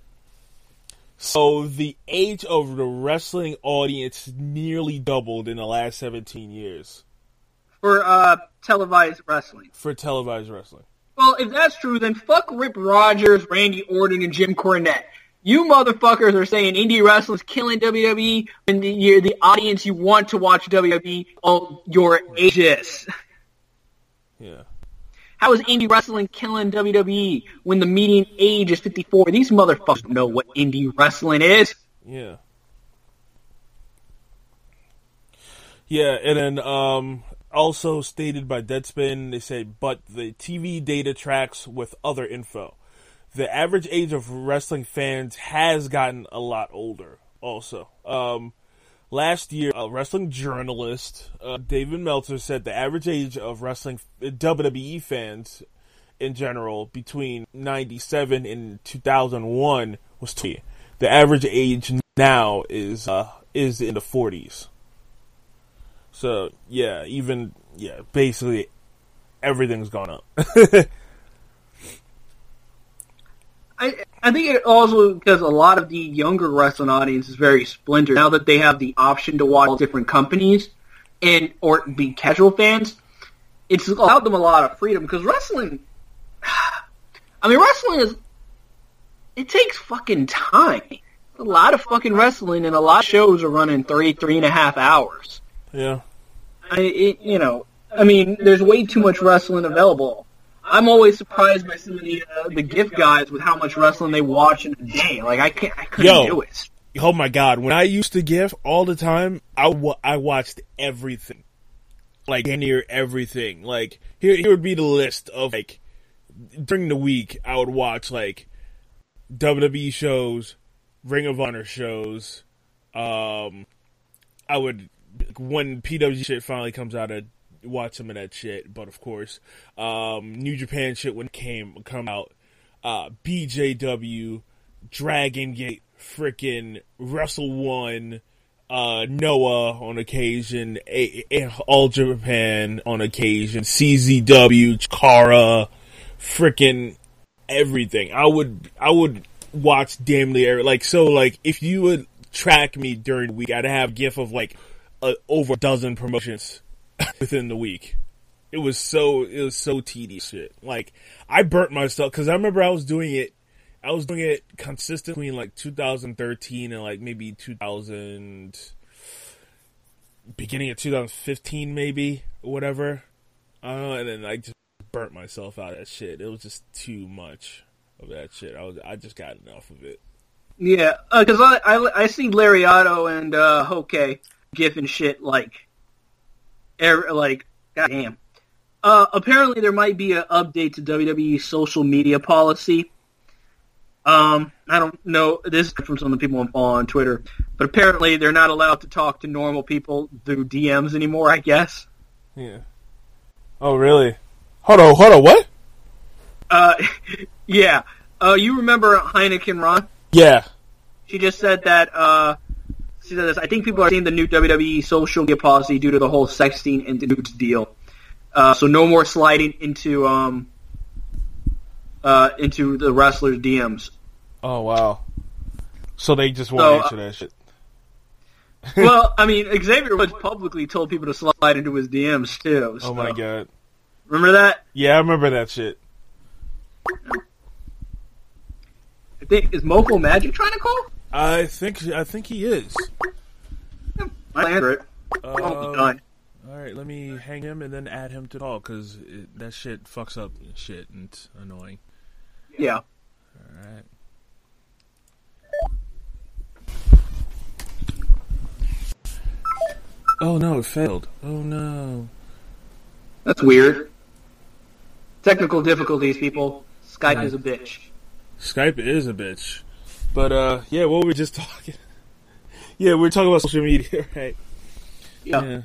So the age of the wrestling audience nearly doubled in the last 17 years. For televised wrestling. For televised wrestling. Well, if that's true, then fuck Rip Rogers, Randy Orton, and Jim Cornette. You motherfuckers are saying indie wrestling's killing WWE when you're the audience you want to watch WWE, your ages. Yeah. How is indie wrestling killing WWE when the median age is 54? These motherfuckers don't know what indie wrestling is. Yeah. Yeah, and then also stated by Deadspin, they say, but the TV data tracks with other info. The average age of wrestling fans has gotten a lot older also. Last year, a wrestling journalist, David Meltzer, said the average age of wrestling WWE fans in general between 97 and 2001 was 20. The average age now is in the 40s. So, basically everything's gone up. I think it also because a lot of the younger wrestling audience is very splintered now that they have the option to watch different companies or be casual fans. It's allowed them a lot of freedom because wrestling it takes fucking time. A lot of fucking wrestling and a lot of shows are running 3.5 hours. Yeah. There's way too much wrestling available. I'm always surprised by some of the gift guys with how much wrestling they watch in a day. Like, I couldn't do it. Oh my god, when I used to GIF all the time, I watched everything. Like, near everything. Like, here would be the list of, like, during the week, I would watch, like, WWE shows, Ring of Honor shows. I would, when PWG shit finally comes out, I'd watch some of that shit. But of course, New Japan shit when it come out, BJW, Dragon Gate, frickin' Wrestle One, Noah on occasion, All Japan on occasion, CZW, Chikara, frickin' everything. I would watch damn near, if you would track me during the week, I'd have a gif of over a dozen promotions within the week. It was so tedious shit. I burnt myself, cause I remember I was doing it consistently in 2013 and maybe beginning of 2015 maybe, or whatever. And then I just burnt myself out of that shit. It was just too much of that shit. I just got enough of it. Yeah, because I seen Lariato and Hoke giving shit goddamn. Apparently there might be an update to WWE's social media policy. I don't know, this is from some of the people I'm following on Twitter, but apparently they're not allowed to talk to normal people through DMs anymore, I guess. Yeah. Oh, really? Hold on, what? Yeah. You remember Heineken Ron? Yeah. She just said that, she said this, I think people are seeing the new WWE social media policy due to the whole sexting and nudes deal. So no more sliding into the wrestlers' DMs. Oh, wow. So they just won't answer that shit. Well, I mean, Xavier Woods publicly told people to slide into his DMs, too. So. Oh, my God. Remember that? Yeah, I remember that shit. I think, is Mofo Magic trying to call? I think he is. I answer it. Done. Alright, let me hang him and then add him to call, because that shit fucks up shit and it's annoying. Yeah. Alright. Oh no, it failed. Oh no. That's weird. Technical difficulties, people. Skype is a bitch. Skype is a bitch. But, yeah, what were we just talking? Yeah, we're talking about social media, right? Yeah.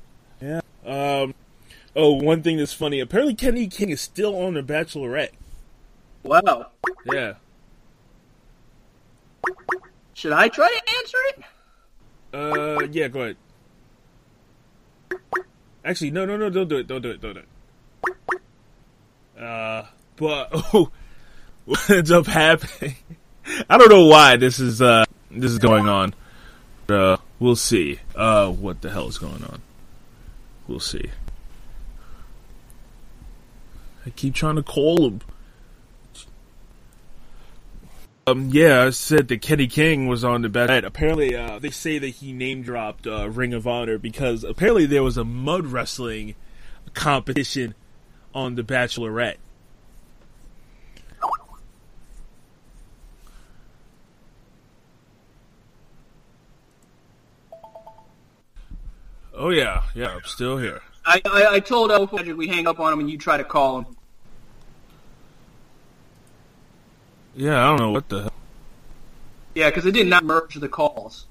Oh, one thing that's funny. Apparently Kenny King is still on The Bachelorette. Wow. Yeah. Should I try to answer it? Yeah, go ahead. Actually, no, don't do it. But, what ends up happening? I don't know why this is going on. We'll see. What the hell is going on? We'll see. I keep trying to call him. Yeah, I said that Kenny King was on the Bachelorette. Apparently, they say that he name-dropped Ring of Honor because apparently there was a mud wrestling competition on the Bachelorette. Oh, yeah, I'm still here. I told Mofo Magic we hang up on him and you try to call him. Yeah, I don't know what the hell. Yeah, because it did not merge the calls.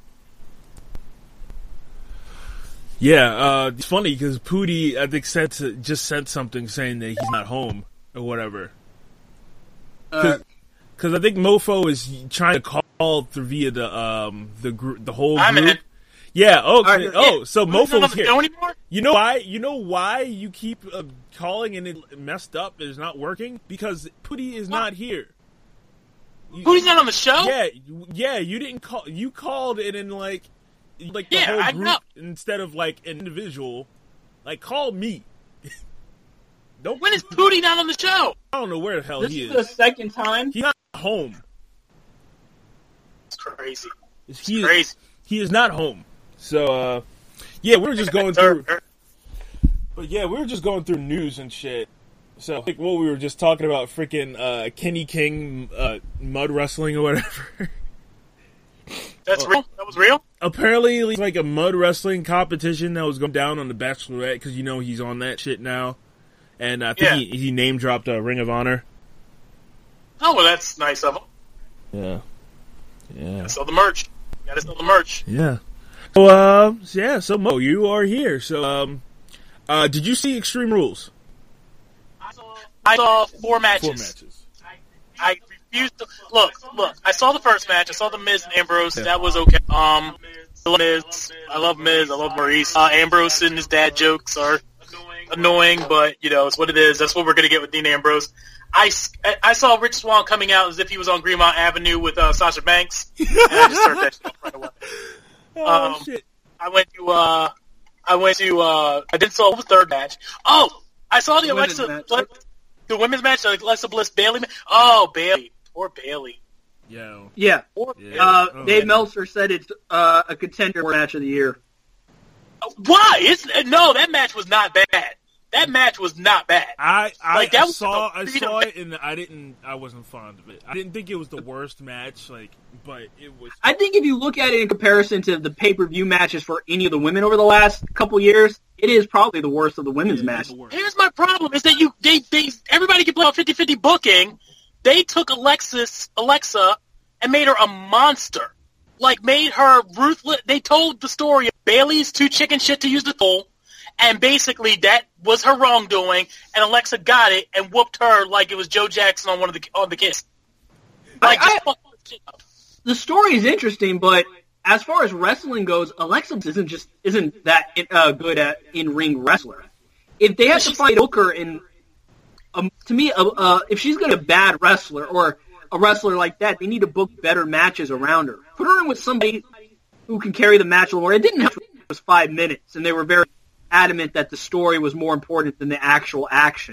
Yeah, it's funny because Pooty, I think, just sent something saying that he's not home or whatever. Because I think Mofo is trying to call through via the whole group. I'm in. Yeah. Okay. Right, oh, so Mofo's here. Anymore? You know why? You know why you keep calling and it messed up? It's not working because Pooty is not here. Pooty's not on the show? Yeah. You didn't call. You called it in the Yeah, whole I group know. instead of an individual. Call me. Don't. When is Pooty not on the show? I don't know where the hell This he is the is. second time. He's not home. It's crazy. He is not home. So, yeah, we were just going through. But yeah, we were just going through news and shit. So, what we were just talking about, freaking Kenny King mud wrestling or whatever. That's real? That was real? Apparently, it's a mud wrestling competition that was going down on The Bachelorette because he's on that shit now, and I think he name dropped Ring of Honor. Oh, well, that's nice of him. Yeah. Yeah. Sell the merch. Gotta sell the merch. Yeah. So Mo, you are here. So, did you see Extreme Rules? I saw 4 matches. 4 matches. I refused to look. I saw the first match. I saw the Miz and Ambrose. That was okay. I love Miz. I love Maurice. Ambrose and his dad jokes are annoying, but it's what it is. That's what we're gonna get with Dean Ambrose. I saw Rich Swann coming out as if he was on Greenmount Avenue with Sasha Banks, and I just turned that shit right away. Shit. I did saw the third match. Oh, I saw the women's match, the Alexa Bliss Bayley. Oh, Bayley, poor Bayley. Yo. Yeah. Dave man. Meltzer said it's a contender for match of the year. Why? No, that match was not bad. That match was not bad. I saw it. it and I wasn't fond of it. I didn't think it was the worst match, but it was. I think if you look at it in comparison to the pay-per-view matches for any of the women over the last couple years, it is probably the worst of the women's matches. Here's my problem: is that everybody can play on 50-50 booking. They took Alexa, and made her a monster. Made her ruthless. They told the story of Bayley's too chicken shit to use the tool. And basically, that was her wrongdoing, and Alexa got it and whooped her like it was Joe Jackson on the Kiss. The story is interesting, but as far as wrestling goes, Alexa isn't that good at in-ring wrestler. If they have to find Booker in, to me, if she's going to be a bad wrestler or a wrestler like that, they need to book better matches around her. Put her in with somebody who can carry the match a little more. It didn't have to. It was 5 minutes, and they were very adamant that the story was more important than the actual action.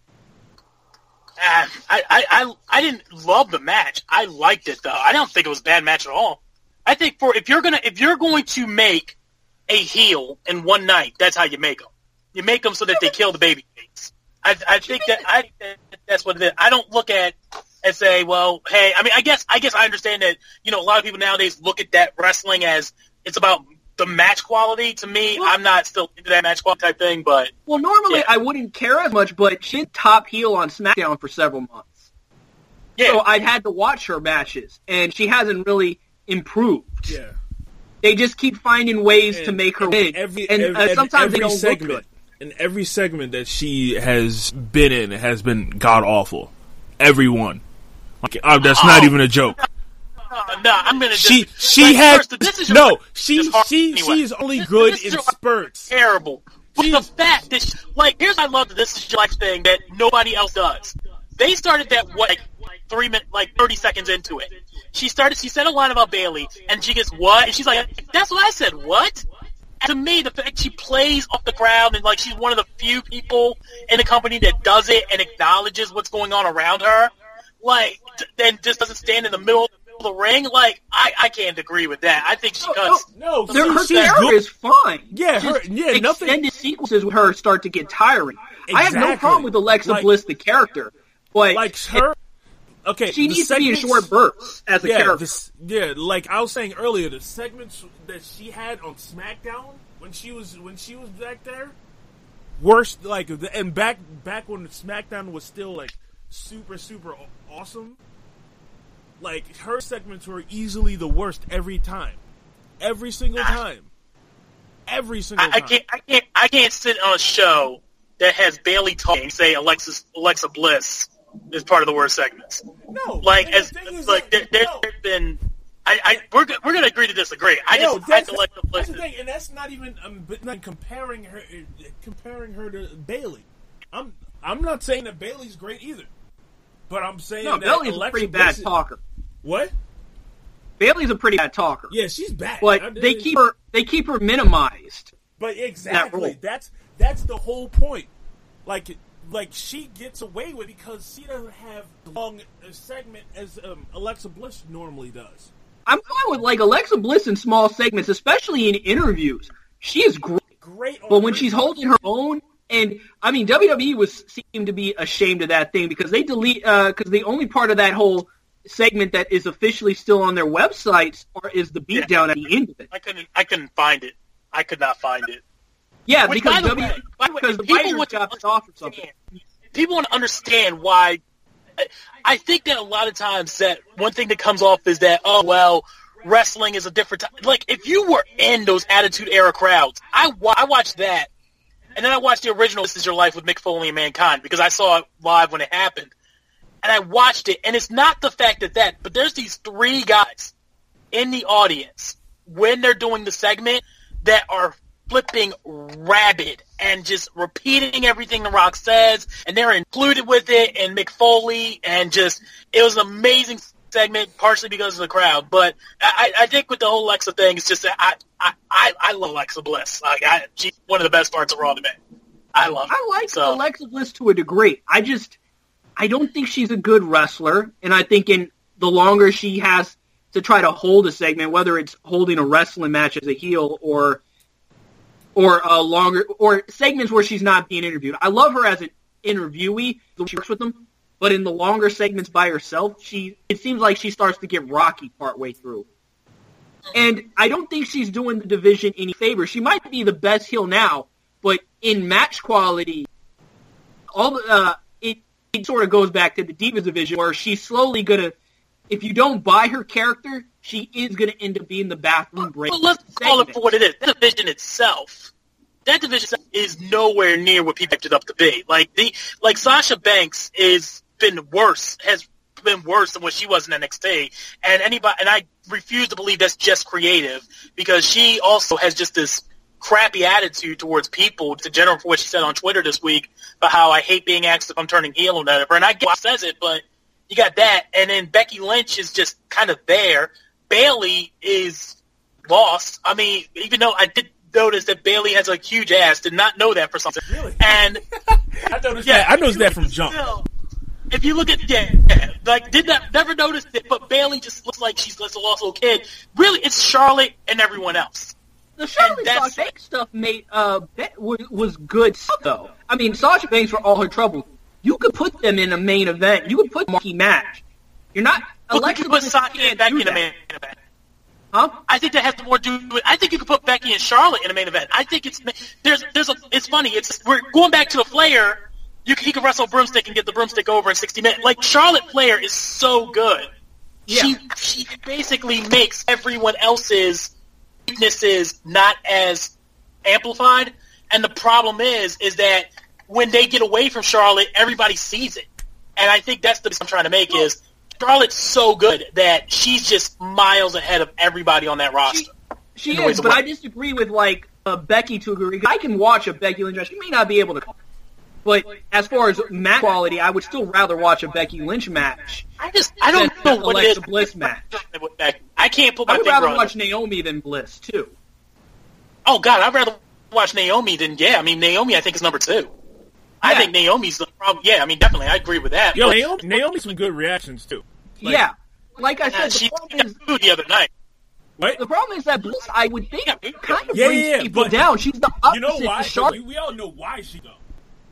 I didn't love the match. I liked it though. I don't think it was a bad match at all. I think if you're going to make a heel in one night, that's how you make them. You make them so that they kill the baby face. I think that's what it is. I don't look at and say, well, hey, I guess I understand that a lot of people nowadays look at that wrestling as it's about the match quality. To me, I'm not still into that match quality type thing, but... Well, normally I wouldn't care as much, but she's top heel on SmackDown for several months. Yeah. So I've had to watch her matches, and she hasn't really improved. Yeah. They just keep finding ways to make her win. Sometimes they don't look good. And every segment that she has been in has been god-awful. Every one. That's not even a joke. No, I'm gonna. She's only good in spurts. Terrible. But the fact that, here's what I love that this is your life thing that nobody else does. They started that 30 seconds into it. She said a line about Bayley, and she gets what? And she's like, "That's what I said." What? And to me, the fact she plays off the ground and she's one of the few people in the company that does it and acknowledges what's going on around her, then just doesn't stand in the middle of the ring, I can't agree with that. I think she cuts. No, her character is fine. Yeah, extended sequences with her start to get tiring. Exactly. I have no problem with Alexa Bliss, the character, but her. Okay, she needs to be in short bursts as a character. I was saying earlier, the segments that she had on SmackDown when she was back there, worst. And back when SmackDown was still super awesome. Her segments were easily the worst every time. Every single time. Every single time. I can't sit on a show that has Bayley talking and say Alexa Bliss is part of the worst segments. No. There's been... we're going to agree to disagree. Alexa Bliss. That's the thing, and that's not even comparing her to Bayley. I'm not saying that Bayley's great either. But I'm saying that Bayley's Alexa a pretty bad talker. What? Bayley's a pretty bad talker. Yeah, she's bad. But they keep her minimized. But exactly, that's the whole point. She gets away with it because she doesn't have the long segment as Alexa Bliss normally does. I'm fine with Alexa Bliss in small segments, especially in interviews. She is great. But when she's holding her own. And WWE seemed to be ashamed of that thing because they because the only part of that whole segment that is officially still on their websites is the beatdown at the end of it. I couldn't find it. I could not find it. Yeah, because the writers got this off or something. People want to understand why I think that a lot of times that one thing that comes off is that, oh, well, wrestling is a different time. Like, if you were in those Attitude Era crowds, I watched that, and then I watched the original This Is Your Life with Mick Foley and Mankind, because I saw it live when it happened. And I watched it, and it's not the fact but there's these three guys in the audience when they're doing the segment that are flipping rabid and just repeating everything The Rock says, and they're included with it, and Mick Foley, and just, it was an amazing segment, partially because of the crowd. But I think with the whole Alexa thing, it's just that I love Alexa Bliss. She's one of the best parts of Raw to me. I love her. I like Alexa Bliss to a degree. I don't think she's a good wrestler, and I think in the longer she has to try to hold a segment, whether it's holding a wrestling match as a heel or a longer, or segments where she's not being interviewed. I love her as an interviewee. She works with them, but in the longer segments by herself, it seems like she starts to get rocky partway through. And I don't think she's doing the division any favor. She might be the best heel now, but in match quality, it sort of goes back to the Divas division, where she's slowly gonna, if you don't buy her character, she is gonna end up being the bathroom break. But let's call it for what it is. That division itself is nowhere near what people expected up to be. Like Sasha Banks has been worse than what she was in NXT, and I refuse to believe that's just creative, because she also has just this crappy attitude towards people, to general for what she said on Twitter this week about how I hate being asked if I'm turning heel or whatever. And I get why she says it, but you got that. And then Becky Lynch is just kind of there. Bayley is lost. I mean, even though I did notice that Bayley has a huge ass, did not know that for some reason. Really? And I noticed that from jump. If you look at never noticed it, but Bayley just looks like she's just a lost little kid. Really, it's Charlotte and everyone else. The Charlotte Sasha Banks stuff was good stuff, though. I mean, Sasha Banks, for all her trouble, you could put them in a main event. You could put a marquee match. You're not. Alexa Bliss put Sasha and Becky in a main event. Huh? I think that has more to do with. I think you could put Becky and Charlotte in a main event. I think it's funny. We're going back to the Flair. He can wrestle broomstick and get the broomstick over in 60 minutes. Like, Charlotte Flair is so good. Yeah. She basically makes everyone else's weaknesses not as amplified, and the problem is that when they get away from Charlotte, everybody sees it. And I think that's the point I'm trying to make is Charlotte's so good that she's just miles ahead of everybody on that roster. She is, but I disagree with Becky to a degree. I can watch a Becky Lynch match. She may not be able to, but as far as match quality, I would still rather watch a Becky Lynch match. I don't know what Alexa it is. Bliss match. I can't put my finger on it. I would rather watch Naomi than Bliss too. Oh God, I'd rather watch Naomi than Naomi I think is number 2. Yeah. I think Naomi's the problem. Yeah, I mean definitely, I agree with that. Yo, Naomi's some good reactions too. Yeah, like I said, she got food the other night. What? The problem is that Bliss, I would think, kind of brings people down. She's the opposite. You know why? To Charlotte. We all know why she goes.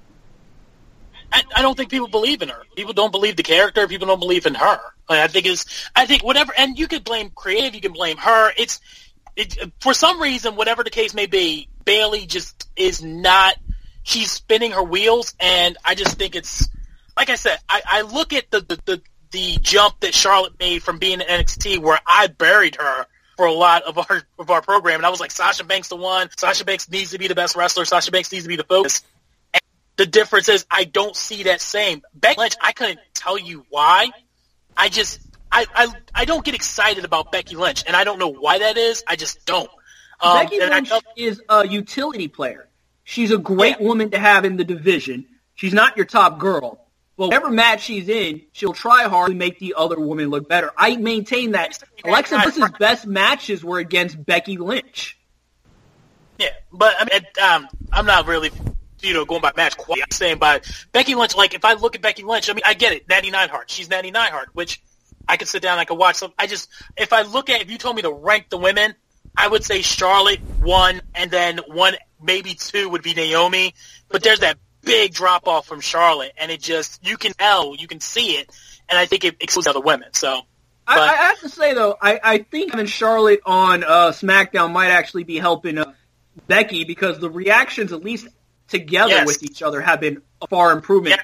I don't think people believe in her. People don't believe the character. People don't believe in her. I think whatever, and you can blame creative, you can blame her. For some reason, whatever the case may be, Bayley just is not. She's spinning her wheels, and I just think it's like I said. I look at the jump that Charlotte made from being in NXT, where I buried her for a lot of our program, and I was like, Sasha Banks the one. Sasha Banks needs to be the best wrestler. Sasha Banks needs to be the focus. The difference is I don't see that same. Becky Lynch, I couldn't tell you why. I don't get excited about Becky Lynch, and I don't know why that is. I just don't. Becky Lynch is a utility player. She's a great woman to have in the division. She's not your top girl. But whatever match she's in, she'll try hard to make the other woman look better. I maintain that Alexa Bliss's best matches were against Becky Lynch. Yeah, but I'm not really... going by match quality. I'm saying by Becky Lynch, like, if I look at Becky Lynch, I mean, I get it. Natty Neidhart. She's Natty Neidhart, which I could sit down and I could watch some. If you told me to rank the women, I would say Charlotte 1, and then 1, maybe 2 would be Naomi. But there's that big drop off from Charlotte, and it just, you can see it, and I think it excludes other women. So, I have to say though, I think having Charlotte on SmackDown might actually be helping Becky, because the reactions, at least together with each other, have been a far improvement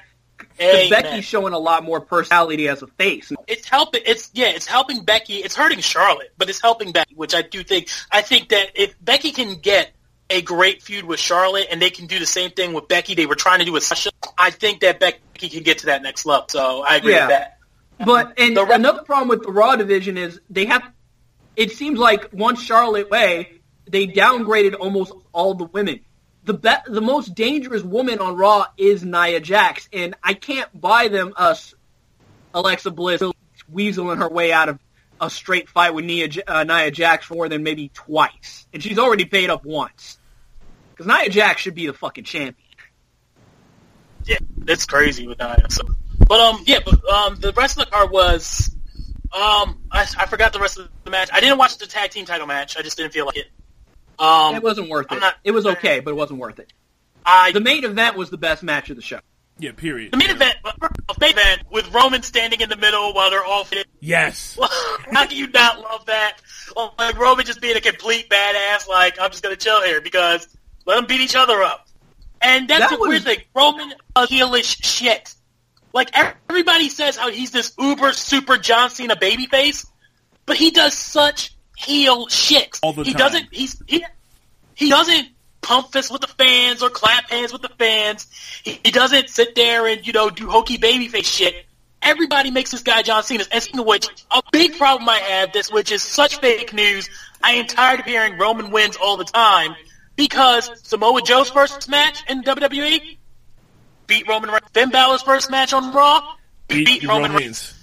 Amen. Becky's showing a lot more personality as a face. It's helping. It's helping Becky. It's hurting Charlotte, but it's helping Becky, which I do think. I think that if Becky can get a great feud with Charlotte, and they can do the same thing with Becky they were trying to do with Sasha, I think that Becky can get to that next level. So I agree with that. But another problem with the Raw division is they have. It seems like once Charlotte way, they downgraded almost all the women. The most dangerous woman on Raw is Nia Jax, and I can't buy them Alexa Bliss weaseling her way out of a straight fight with Nia Jax for more than maybe twice. And she's already paid up once. Because Nia Jax should be the fucking champion. Yeah, it's crazy with Nia. So. But the rest of the card was, I forgot the rest of the match. I didn't watch the tag team title match. I just didn't feel like it. It wasn't worth it. It was okay, but it wasn't worth it. The main event was the best match of the show. Yeah, period. The main event with Roman standing in the middle while they're all fit. Yes. How can you not love that? Like Roman just being a complete badass, like, I'm just going to chill here because let them beat each other up. And that's the weird thing. Roman heelish shit. Like, everybody says how he's this uber super John Cena babyface, but he does such heel shit. All the time. He doesn't pump fists with the fans or clap hands with the fans. He doesn't sit there and, do hokey babyface shit. Everybody makes this guy John Cena. And speaking of which, a big problem I have, which is such fake news, I am tired of hearing Roman wins all the time, because Samoa Joe's first match in WWE beat Roman Reigns. Finn Balor's first match on Raw beat Roman Reigns.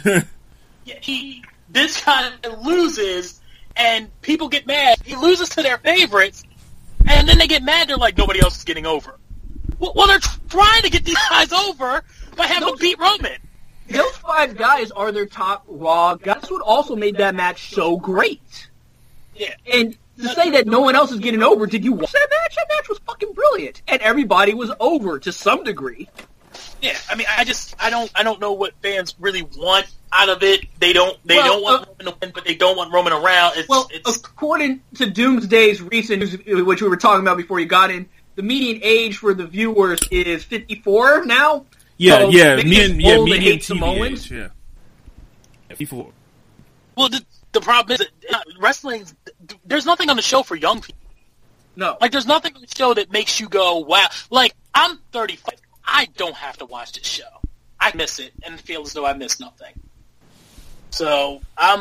This guy loses, and people get mad. He loses to their favorites, and then they get mad. They're like, nobody else is getting over. Well, they're trying to get these guys over by having them beat Roman. Those 5 guys are their top Raw guys. That's what also made that match so great. Yeah. And to say that no one else is getting over, did you watch that match? That match was fucking brilliant. And everybody was over to some degree. Yeah, I mean, I don't know what fans really want out of it. They don't want Roman to win, but they don't want Roman around. According to Doomsday's recent news, which we were talking about before you got in, the median age for the viewers is 54 now. Yeah, so median TV Samoans. Yeah, 54. Well, the problem is that wrestling. There's nothing on the show for young people. No, like there's nothing on the show that makes you go, "Wow!" Like I'm 35. I don't have to watch this show. I miss it and feel as though I miss nothing. So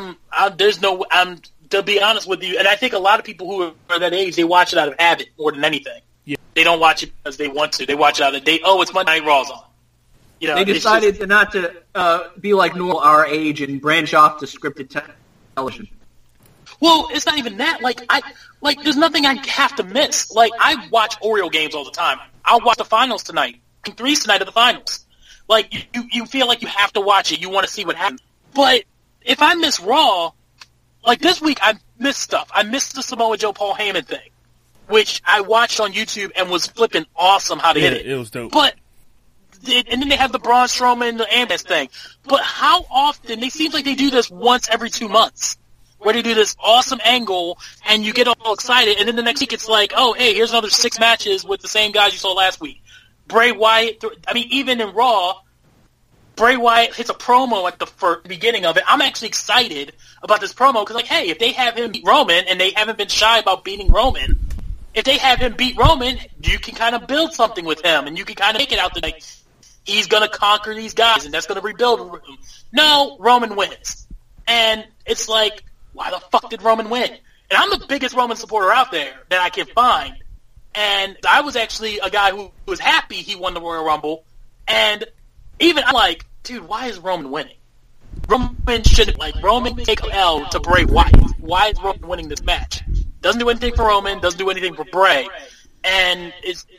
to be honest with you, and I think a lot of people who are that age, they watch it out of habit more than anything. Yeah. They don't watch it because they want to. They watch it out of it's Monday Night Raw's on. They decided not to be like normal our age and branch off to scripted television. Well, it's not even that. Like there's nothing I have to miss. Like I watch Oreo games all the time. I'll watch the finals tonight. 3's tonight of the finals. Like you feel like you have to watch it. You want to see what happens. But if I miss Raw, like this week, I missed stuff. I missed the Samoa Joe Paul Heyman thing, which I watched on YouTube and was flipping awesome how they did it. It was dope. But and then they have the Braun Strowman the ambulance thing. But how often? It seems like they do this once every 2 months, where they do this awesome angle and you get all excited, and then the next week it's like, oh, hey, here's another 6 matches with the same guys you saw last week. Bray Wyatt, even in Raw, Bray Wyatt hits a promo at the beginning of it. I'm actually excited about this promo because, hey, if they have him beat Roman, and they haven't been shy about beating Roman, if they have him beat Roman, you can kind of build something with him, and you can kind of make it out that he's going to conquer these guys, and that's going to rebuild. No, Roman wins. And it's like, why the fuck did Roman win? And I'm the biggest Roman supporter out there that I can find. And I was actually a guy who was happy he won the Royal Rumble. And even I'm like, dude, why is Roman winning? Roman shouldn't, Roman take an L to Bray Wyatt. Why is Roman winning this match? Doesn't do anything for Roman, doesn't do anything for Bray. And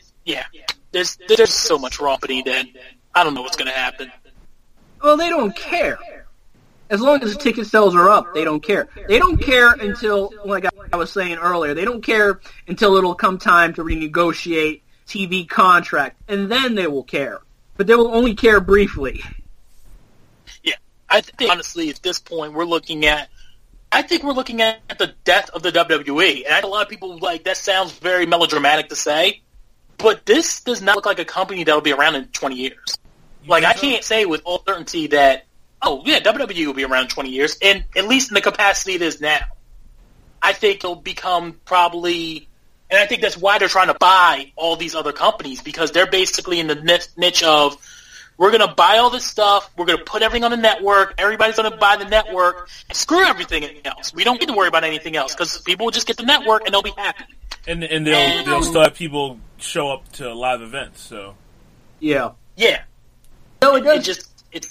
there's so much romping that I don't know what's going to happen. Well, they don't care. As long as the ticket sales are up, they don't care. They don't care until, like I was saying earlier, they don't care until it'll come time to renegotiate TV contract, and then they will care. But they will only care briefly. Yeah, I think honestly at this point we're looking at the death of the WWE, and I know a lot of people that sounds very melodramatic to say, but this does not look like a company that will be around in 20 years. Like, I can't say with all certainty that, oh, yeah, WWE will be around in 20 years, and at least in the capacity it is now. I think it'll become probably, and I think that's why they're trying to buy all these other companies, because they're basically in the niche of, we're going to buy all this stuff, we're going to put everything on the network, everybody's going to buy the network, and screw everything else. We don't need to worry about anything else, because people will just get the network and they'll be happy. And they'll still have people show up to live events, so. Yeah. Yeah. No, it does. It's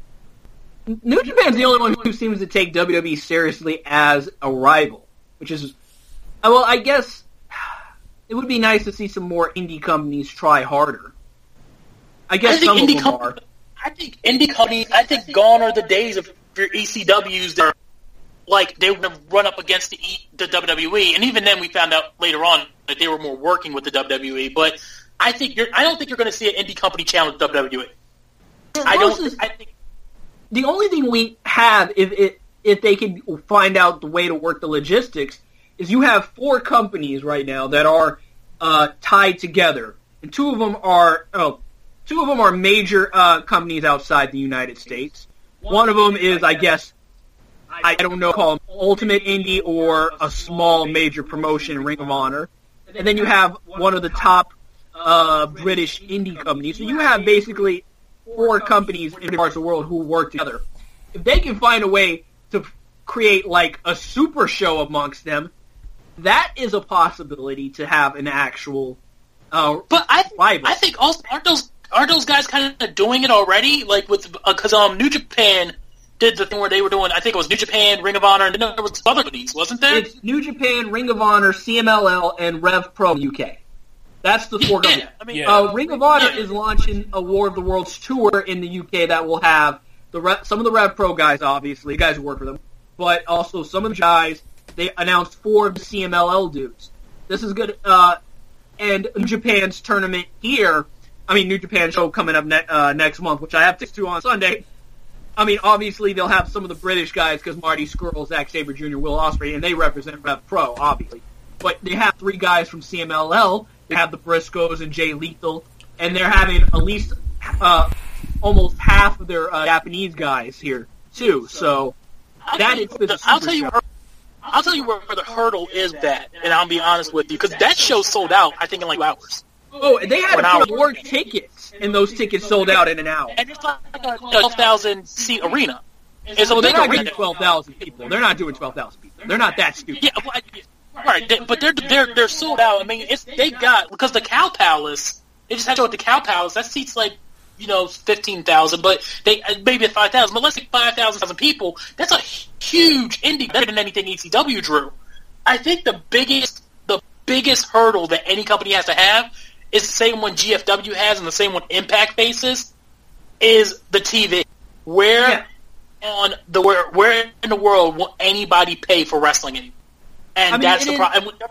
New Japan's the only one who seems to take WWE seriously as a rival, which is, well, I guess it would be nice to see some more indie companies try harder. I guess some of them are. I think indie companies, gone are the days of your ECWs that are like they were going to run up against the WWE, and even then we found out later on that they were more working with the WWE. But I don't think you're going to see an indie company challenge WWE. I think the only thing we have, if they can find out the way to work the logistics, is you have 4 companies right now that are tied together, and two of them are major companies outside the United States. One of them is, I guess, I don't know, call them Ultimate Indie or a small major promotion, Ring of Honor. And then you have one of the top British indie companies. So you have basically 4 companies in different parts of the world who work together. If they can find a way to create like a super show amongst them, that is a possibility to have an actual but I think also aren't those guys kind of doing it already? Like with because New Japan did the thing where they were doing, I think it was New Japan, Ring of Honor, and then there was other companies, wasn't there? It's New Japan, Ring of Honor, CMLL, and Rev Pro UK. That's the 4 companies. I mean, Ring of Honor is launching a War of the Worlds tour in the UK that will have some of the Rev Pro guys, obviously, guys who work for them, but also some of the guys. They announced 4 of the CMLL dudes. This is good. And New Japan's tournament here, New Japan show coming up next month, which I have tickets to on Sunday. Obviously they'll have some of the British guys because Marty Scurll, Zack Sabre Jr., Will Ospreay, and they represent Rev Pro, obviously. But they have 3 guys from CMLL. They have the Briscoes and Jay Lethal, and they're having at least almost half of their Japanese guys here too. So that is the I'll tell you where the hurdle is that, and I'll be honest with you, because that show sold out, I think, in like 2 hours. Oh, they had to put more tickets, and those tickets sold out in an hour. And it's like a 12,000-seat arena. It's they're not doing 12,000 people. They're not doing 12,000 people. They're not that stupid. Yeah, right. But they're sold out. They got, because the Cow Palace, they just had to go at the Cow Palace. That seats like 15,000, but they maybe 5,000. But let's say 5,000 people. That's a huge indie, better than anything ECW drew. I think the biggest hurdle that any company has to have is the same one GFW has and the same one Impact faces is the TV. Where in the world will anybody pay for wrestling anymore? And that's the problem. And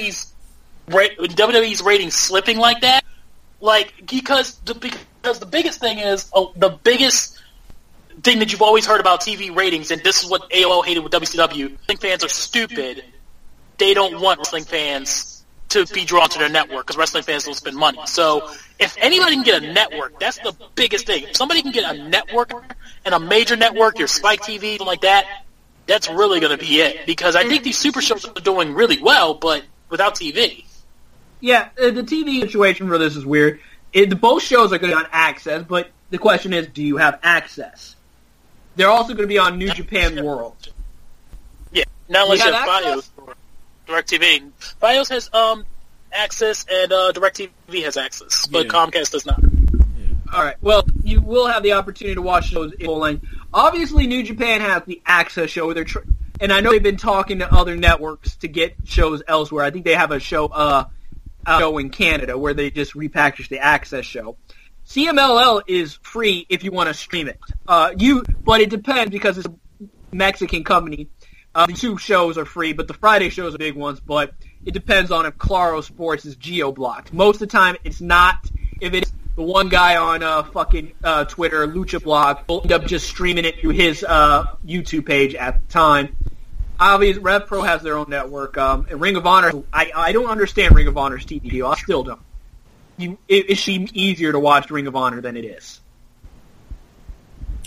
with WWE's ratings slipping like that, because the biggest thing is the biggest thing that you've always heard about TV ratings, and this is what AOL hated with WCW. Wrestling fans are stupid. They don't want wrestling fans to be drawn to their network because wrestling fans don't spend money. So if anybody can get a network, that's the biggest thing. If somebody can get a network and a major network, your Spike TV, something like that, that's really going to be it. Because I think these super shows are doing really well, but without TV. Yeah, the TV situation for this is weird. Both shows are going to be on Access, but the question is, do you have access? They're also going to be on New Japan World. Yeah, not unless you have BIOS or DirecTV. BIOS has access, and DirecTV has access, but Comcast does not. All right. Well, you will have the opportunity to watch shows in full length. Obviously, New Japan has the Access show, and I know they've been talking to other networks to get shows elsewhere. I think they have a show in Canada where they just repackaged the Access show. CMLL is free if you want to stream it. But it depends because it's a Mexican company. The 2 shows are free, but the Friday shows are big ones. But it depends on if Claro Sports is geo-blocked. Most of the time, it's not. If it's the one guy on Twitter, Lucha Blog, will end up just streaming it through his YouTube page at the time. Obviously, Rev Pro has their own network. And Ring of Honor, I don't understand Ring of Honor's TV deal. I still don't. It seems easier to watch Ring of Honor than it is.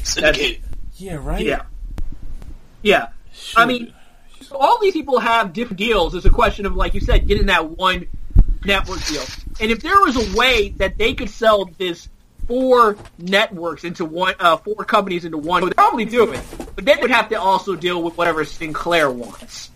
syndicated. Yeah, right? Yeah. Shoot. I mean, so all these people have different deals. It's a question of, like you said, getting that one network deal. And if there was a way that they could sell this 4 networks into one, 4 companies into one, they'd probably do it. But they would have to also deal with whatever Sinclair wants.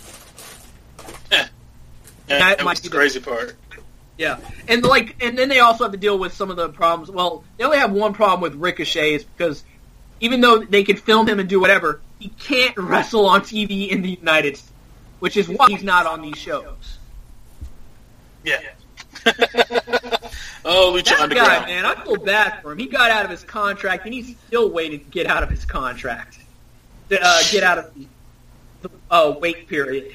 That was the crazy part. Yeah, and then they also have to deal with some of the problems. Well, they only have one problem with Ricochet, is because even though they can film him and do whatever, he can't wrestle on TV in the United States, which is why he's not on these shows. Yeah. Oh, Lucha That Underground. guy, man, I feel bad for him. He got out of his contract, and he's still waiting to get out of his contract. Get out of the wait period.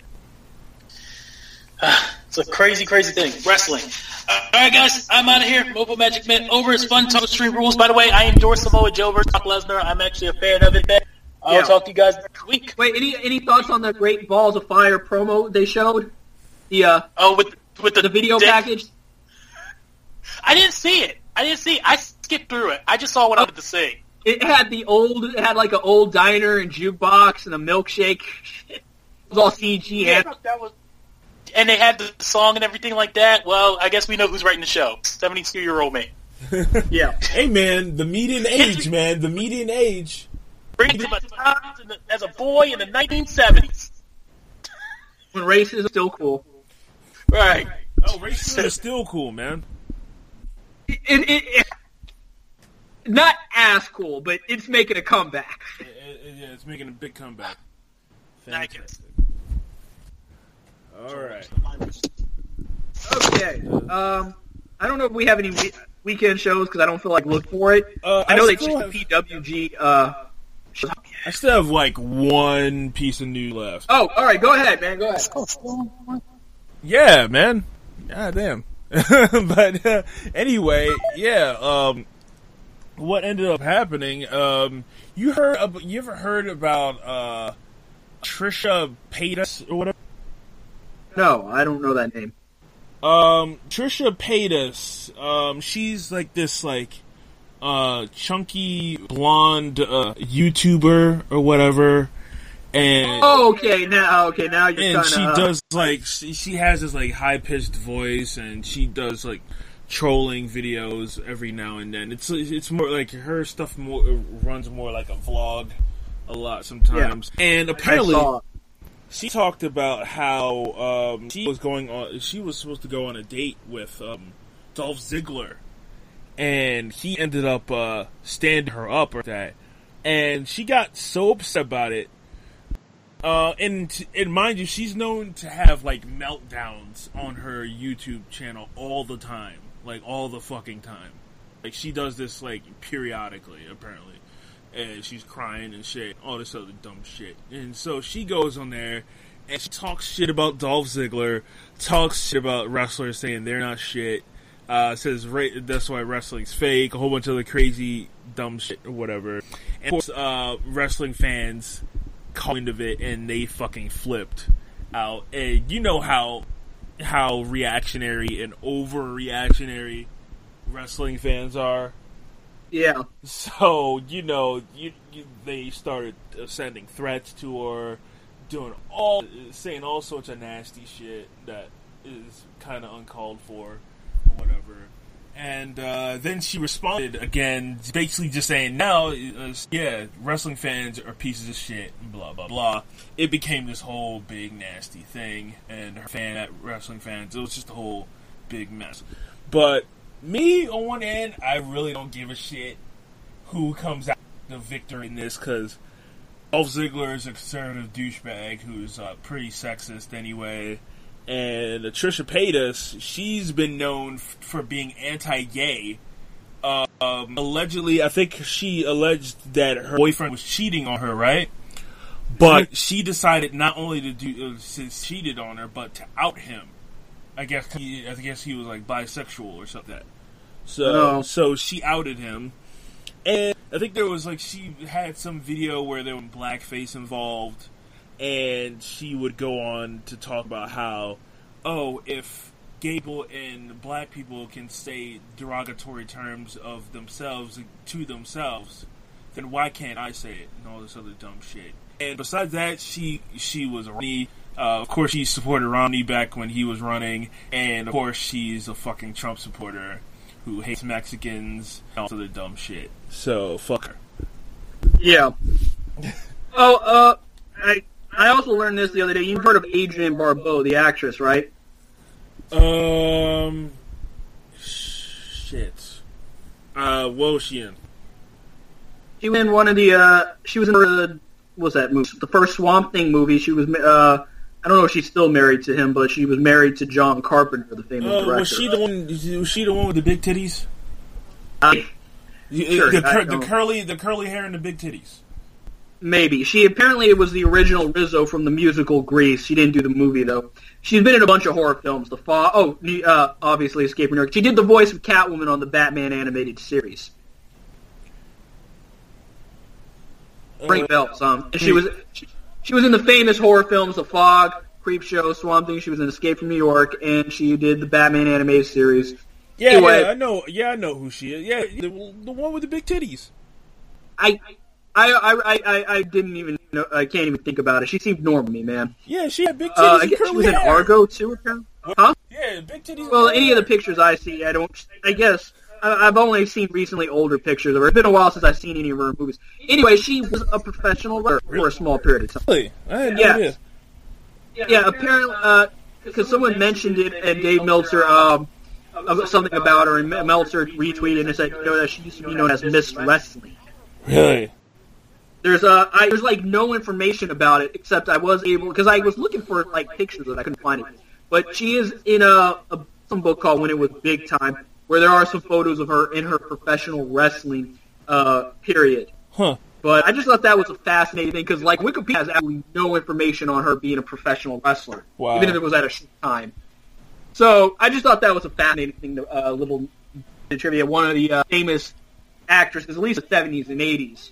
It's a crazy, crazy thing. Wrestling. All right, guys, I'm out of here. Mobile Magic Man over. It's fun talking Extreme Rules. By the way, I endorse Samoa Joe versus Brock Lesnar. I'm actually a fan of it. I'll talk to you guys next week. Wait, any thoughts on the Great Balls of Fire promo they showed? The with the video dick? package? I didn't see it. I skipped through it. I just saw what I wanted to see. It had like an old diner and jukebox and a milkshake. It was all CG. Yeah, that was. And they had the song and everything like that. Well, I guess we know who's writing the show. 72-year-old me. Yeah. Hey, man, the median age, man. The median age. Bring to my times as a boy in the 1970s. When racism is still cool. Right. Oh, racism is still cool, man. It not as cool, but it's making a comeback. Yeah, it's making a big comeback. Thank you. Fantastic. All right. Okay. I don't know if we have any weekend shows because I don't feel like looking for it. I know they changed the PWG. I still have like one piece of news left. Oh, all right. Go ahead, man. Go ahead. Yeah, man. God damn. But anyway, yeah. What ended up happening? You ever heard about Trisha Paytas or whatever? No, I don't know that name. Trisha Paytas. She's like this chunky blonde YouTuber or whatever. And okay, now you're and kinda, she does she has this like high pitched voice, and she does like trolling videos every now and then. It's more like her stuff runs more like a vlog a lot sometimes. Yeah. And apparently she talked about how she was supposed to go on a date with Dolph Ziggler, and he ended up standing her up or that, and she got so upset about it. And mind you, she's known to have like meltdowns on her YouTube channel all the time, like all the fucking time. Like she does this like periodically, apparently. And she's crying and shit, all this other dumb shit. And so she goes on there and she talks shit about Dolph Ziggler, talks shit about wrestlers saying they're not shit, says that's why wrestling's fake, a whole bunch of other crazy dumb shit or whatever. And of course, wrestling fans caught wind of it and they fucking flipped out. And you know how reactionary and overreactionary wrestling fans are. Yeah. So, they started sending threats to her, saying all sorts of nasty shit that is kind of uncalled for, or whatever. And then she responded again, basically just saying, wrestling fans are pieces of shit, blah, blah, blah. It became this whole big nasty thing, and her wrestling fans, it was just a whole big mess. But me, on one end, I really don't give a shit who comes out the victor in this, because Dolph Ziggler is a conservative douchebag who's pretty sexist anyway. And Trisha Paytas, she's been known for being anti-gay. Allegedly, I think she alleged that her boyfriend was cheating on her, right? But she decided not only to cheated on her, but to out him. I guess he was like bisexual or something like that. So she outed him. And I think there was she had some video where there was blackface involved, and she would go on to talk about how, if gay people and black people can say derogatory terms of themselves to themselves, then why can't I say it? And all this other dumb shit. And besides that, she was a Romney. Of course, she supported Romney back when he was running. And of course, she's a fucking Trump supporter who hates Mexicans and all this other dumb shit. So, fuck her. Yeah. I also learned this the other day. You've heard of Adrienne Barbeau, the actress, right? Shit. What was she in? She was in one of the, she was in what was that movie? The first Swamp Thing movie. She was, I don't know if she's still married to him, but she was married to John Carpenter, the famous director. Was she the one with the big titties? Sure, the curly hair and the big titties. Maybe. She apparently was the original Rizzo from the musical Grease. She didn't do the movie, though. She's been in a bunch of horror films. Obviously Escape New York. She did the voice of Catwoman on the Batman animated series. Ring bells, and she was in the famous horror films The Fog, Creepshow, Swamp Thing. She was in Escape from New York, and she did the Batman animated series. Yeah, anyway, I know. Yeah, I know who she is. Yeah, the one with the big titties. I didn't even know. I can't even think about it. She seemed normal to me, man. Yeah, she had big titties and curly she was in hair. Argo too, apparently. Huh? Yeah, big titties. Well, any of the pictures I see, I guess I've only seen recently older pictures of her. It's been a while since I've seen any of her movies. Anyway, she was a professional wrestler for a small period of time. Really? I had no idea. Yeah, apparently, because someone mentioned it, and Dave Meltzer, something about her, and Meltzer retweeted and said, that she used to be known as Miss Wrestling. Really? There's like no information about it, except I was able, because I was looking for like pictures of it, I couldn't find it. But she is in some book called When It Was Big Time, where there are some photos of her in her professional wrestling period. Huh. But I just thought that was a fascinating thing, because like Wikipedia has absolutely no information on her being a professional wrestler, even if it was at a short time. So I just thought that was a fascinating thing, little trivia. One of the famous actresses, at least in the 70s and 80s,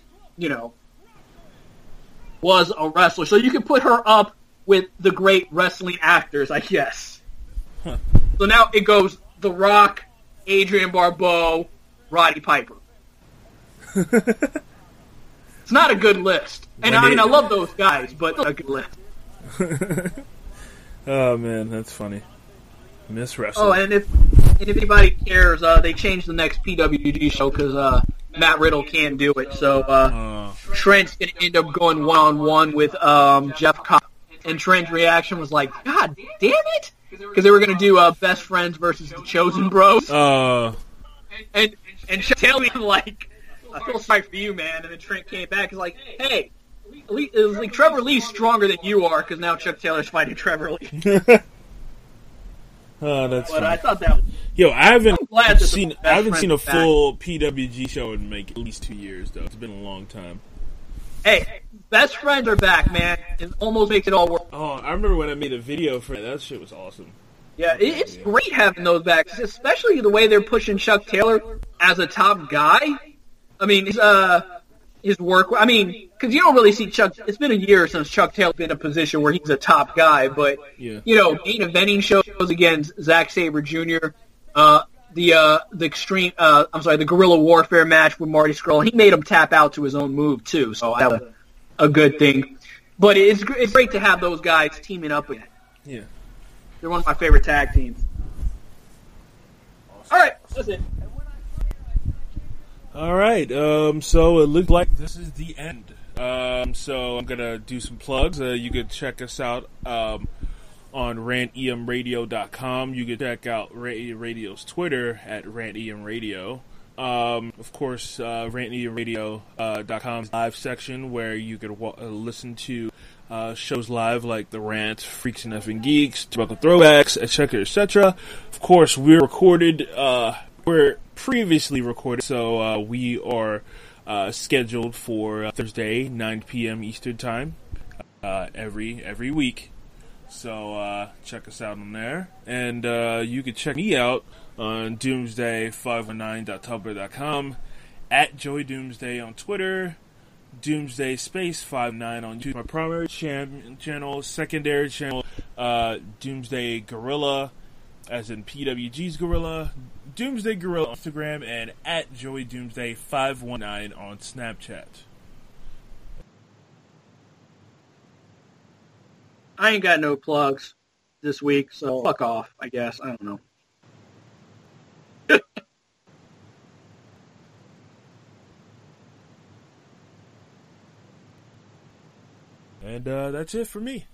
was a wrestler. So you can put her up with the great wrestling actors, I guess. Huh. So now it goes The Rock, Adrienne Barbeau, Roddy Piper. It's not a good list. And I love those guys, but it's not a good list. Oh, man, that's funny. Miss Wrestling. Oh, and if anybody cares, they changed the next PWG show because Matt Riddle can't do it. So Trent's going to end up going one-on-one with Jeff Cobb. And Trent's reaction was like, God damn it! Because they were going to do Best Friends versus the Chosen Bros. And Chuck Taylor was like, I feel sorry for you, man. And then Trent came back and was like, hey, Trevor Lee's stronger than you are because now Chuck Taylor's fighting Trevor Lee. Oh, that's But funny. I thought that was... Yo, I haven't seen a full PWG show in like at least 2 years though. It's been a long time. Hey, Best Friends are back, man. It almost makes it all work. Oh, I remember when I made a video for that. That shit was awesome. Yeah, it's great having those back, especially the way they're pushing Chuck Taylor as a top guy. I mean, his work. I mean, because you don't really see Chuck. It's been a year since Chuck Taylor's been in a position where he's a top guy. But main eventing shows against Zack Sabre Jr. The guerrilla warfare match with Marty Scurll. He made him tap out to his own move too. So that was a good thing. But it's great to have those guys teaming up again. Yeah, they're one of my favorite tag teams. All right, that's it. All right, so it looks like this is the end. So I'm gonna do some plugs. You could check us out on rantemradio.com. You can check out Radio's Twitter at rantemradio. Of course, rantemradio.com's live section where you could listen to shows live like The Rant, Freaks and Effing Geeks, Tobacco Throwbacks, etc., etc. Of course, we're previously recorded, so we are scheduled for Thursday, 9 p.m. Eastern Time, every week. So check us out on there. And you can check me out on doomsday519.tumblr.com, at Joey Doomsday on Twitter, Doomsday Space 59 on YouTube, my primary channel, secondary channel, Doomsday Gorilla, as in PWG's Gorilla, Doomsday Gorilla on Instagram, and at Joey Doomsday 519 on Snapchat. I ain't got no plugs this week, so fuck off, I guess. I don't know. And that's it for me.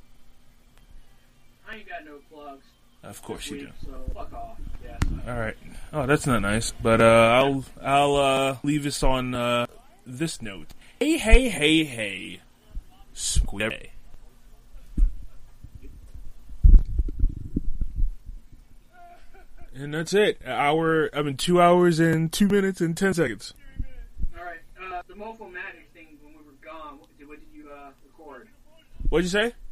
I ain't got no plugs. Of course you do. So fuck off. Yeah. All right. Oh, that's not nice. But I'll leave this on this note. Hey. Square. And that's it. 2 hours and 2 minutes and 10 seconds. All right. The Mofo Magic thing when we were gone. What did you record? What'd you say?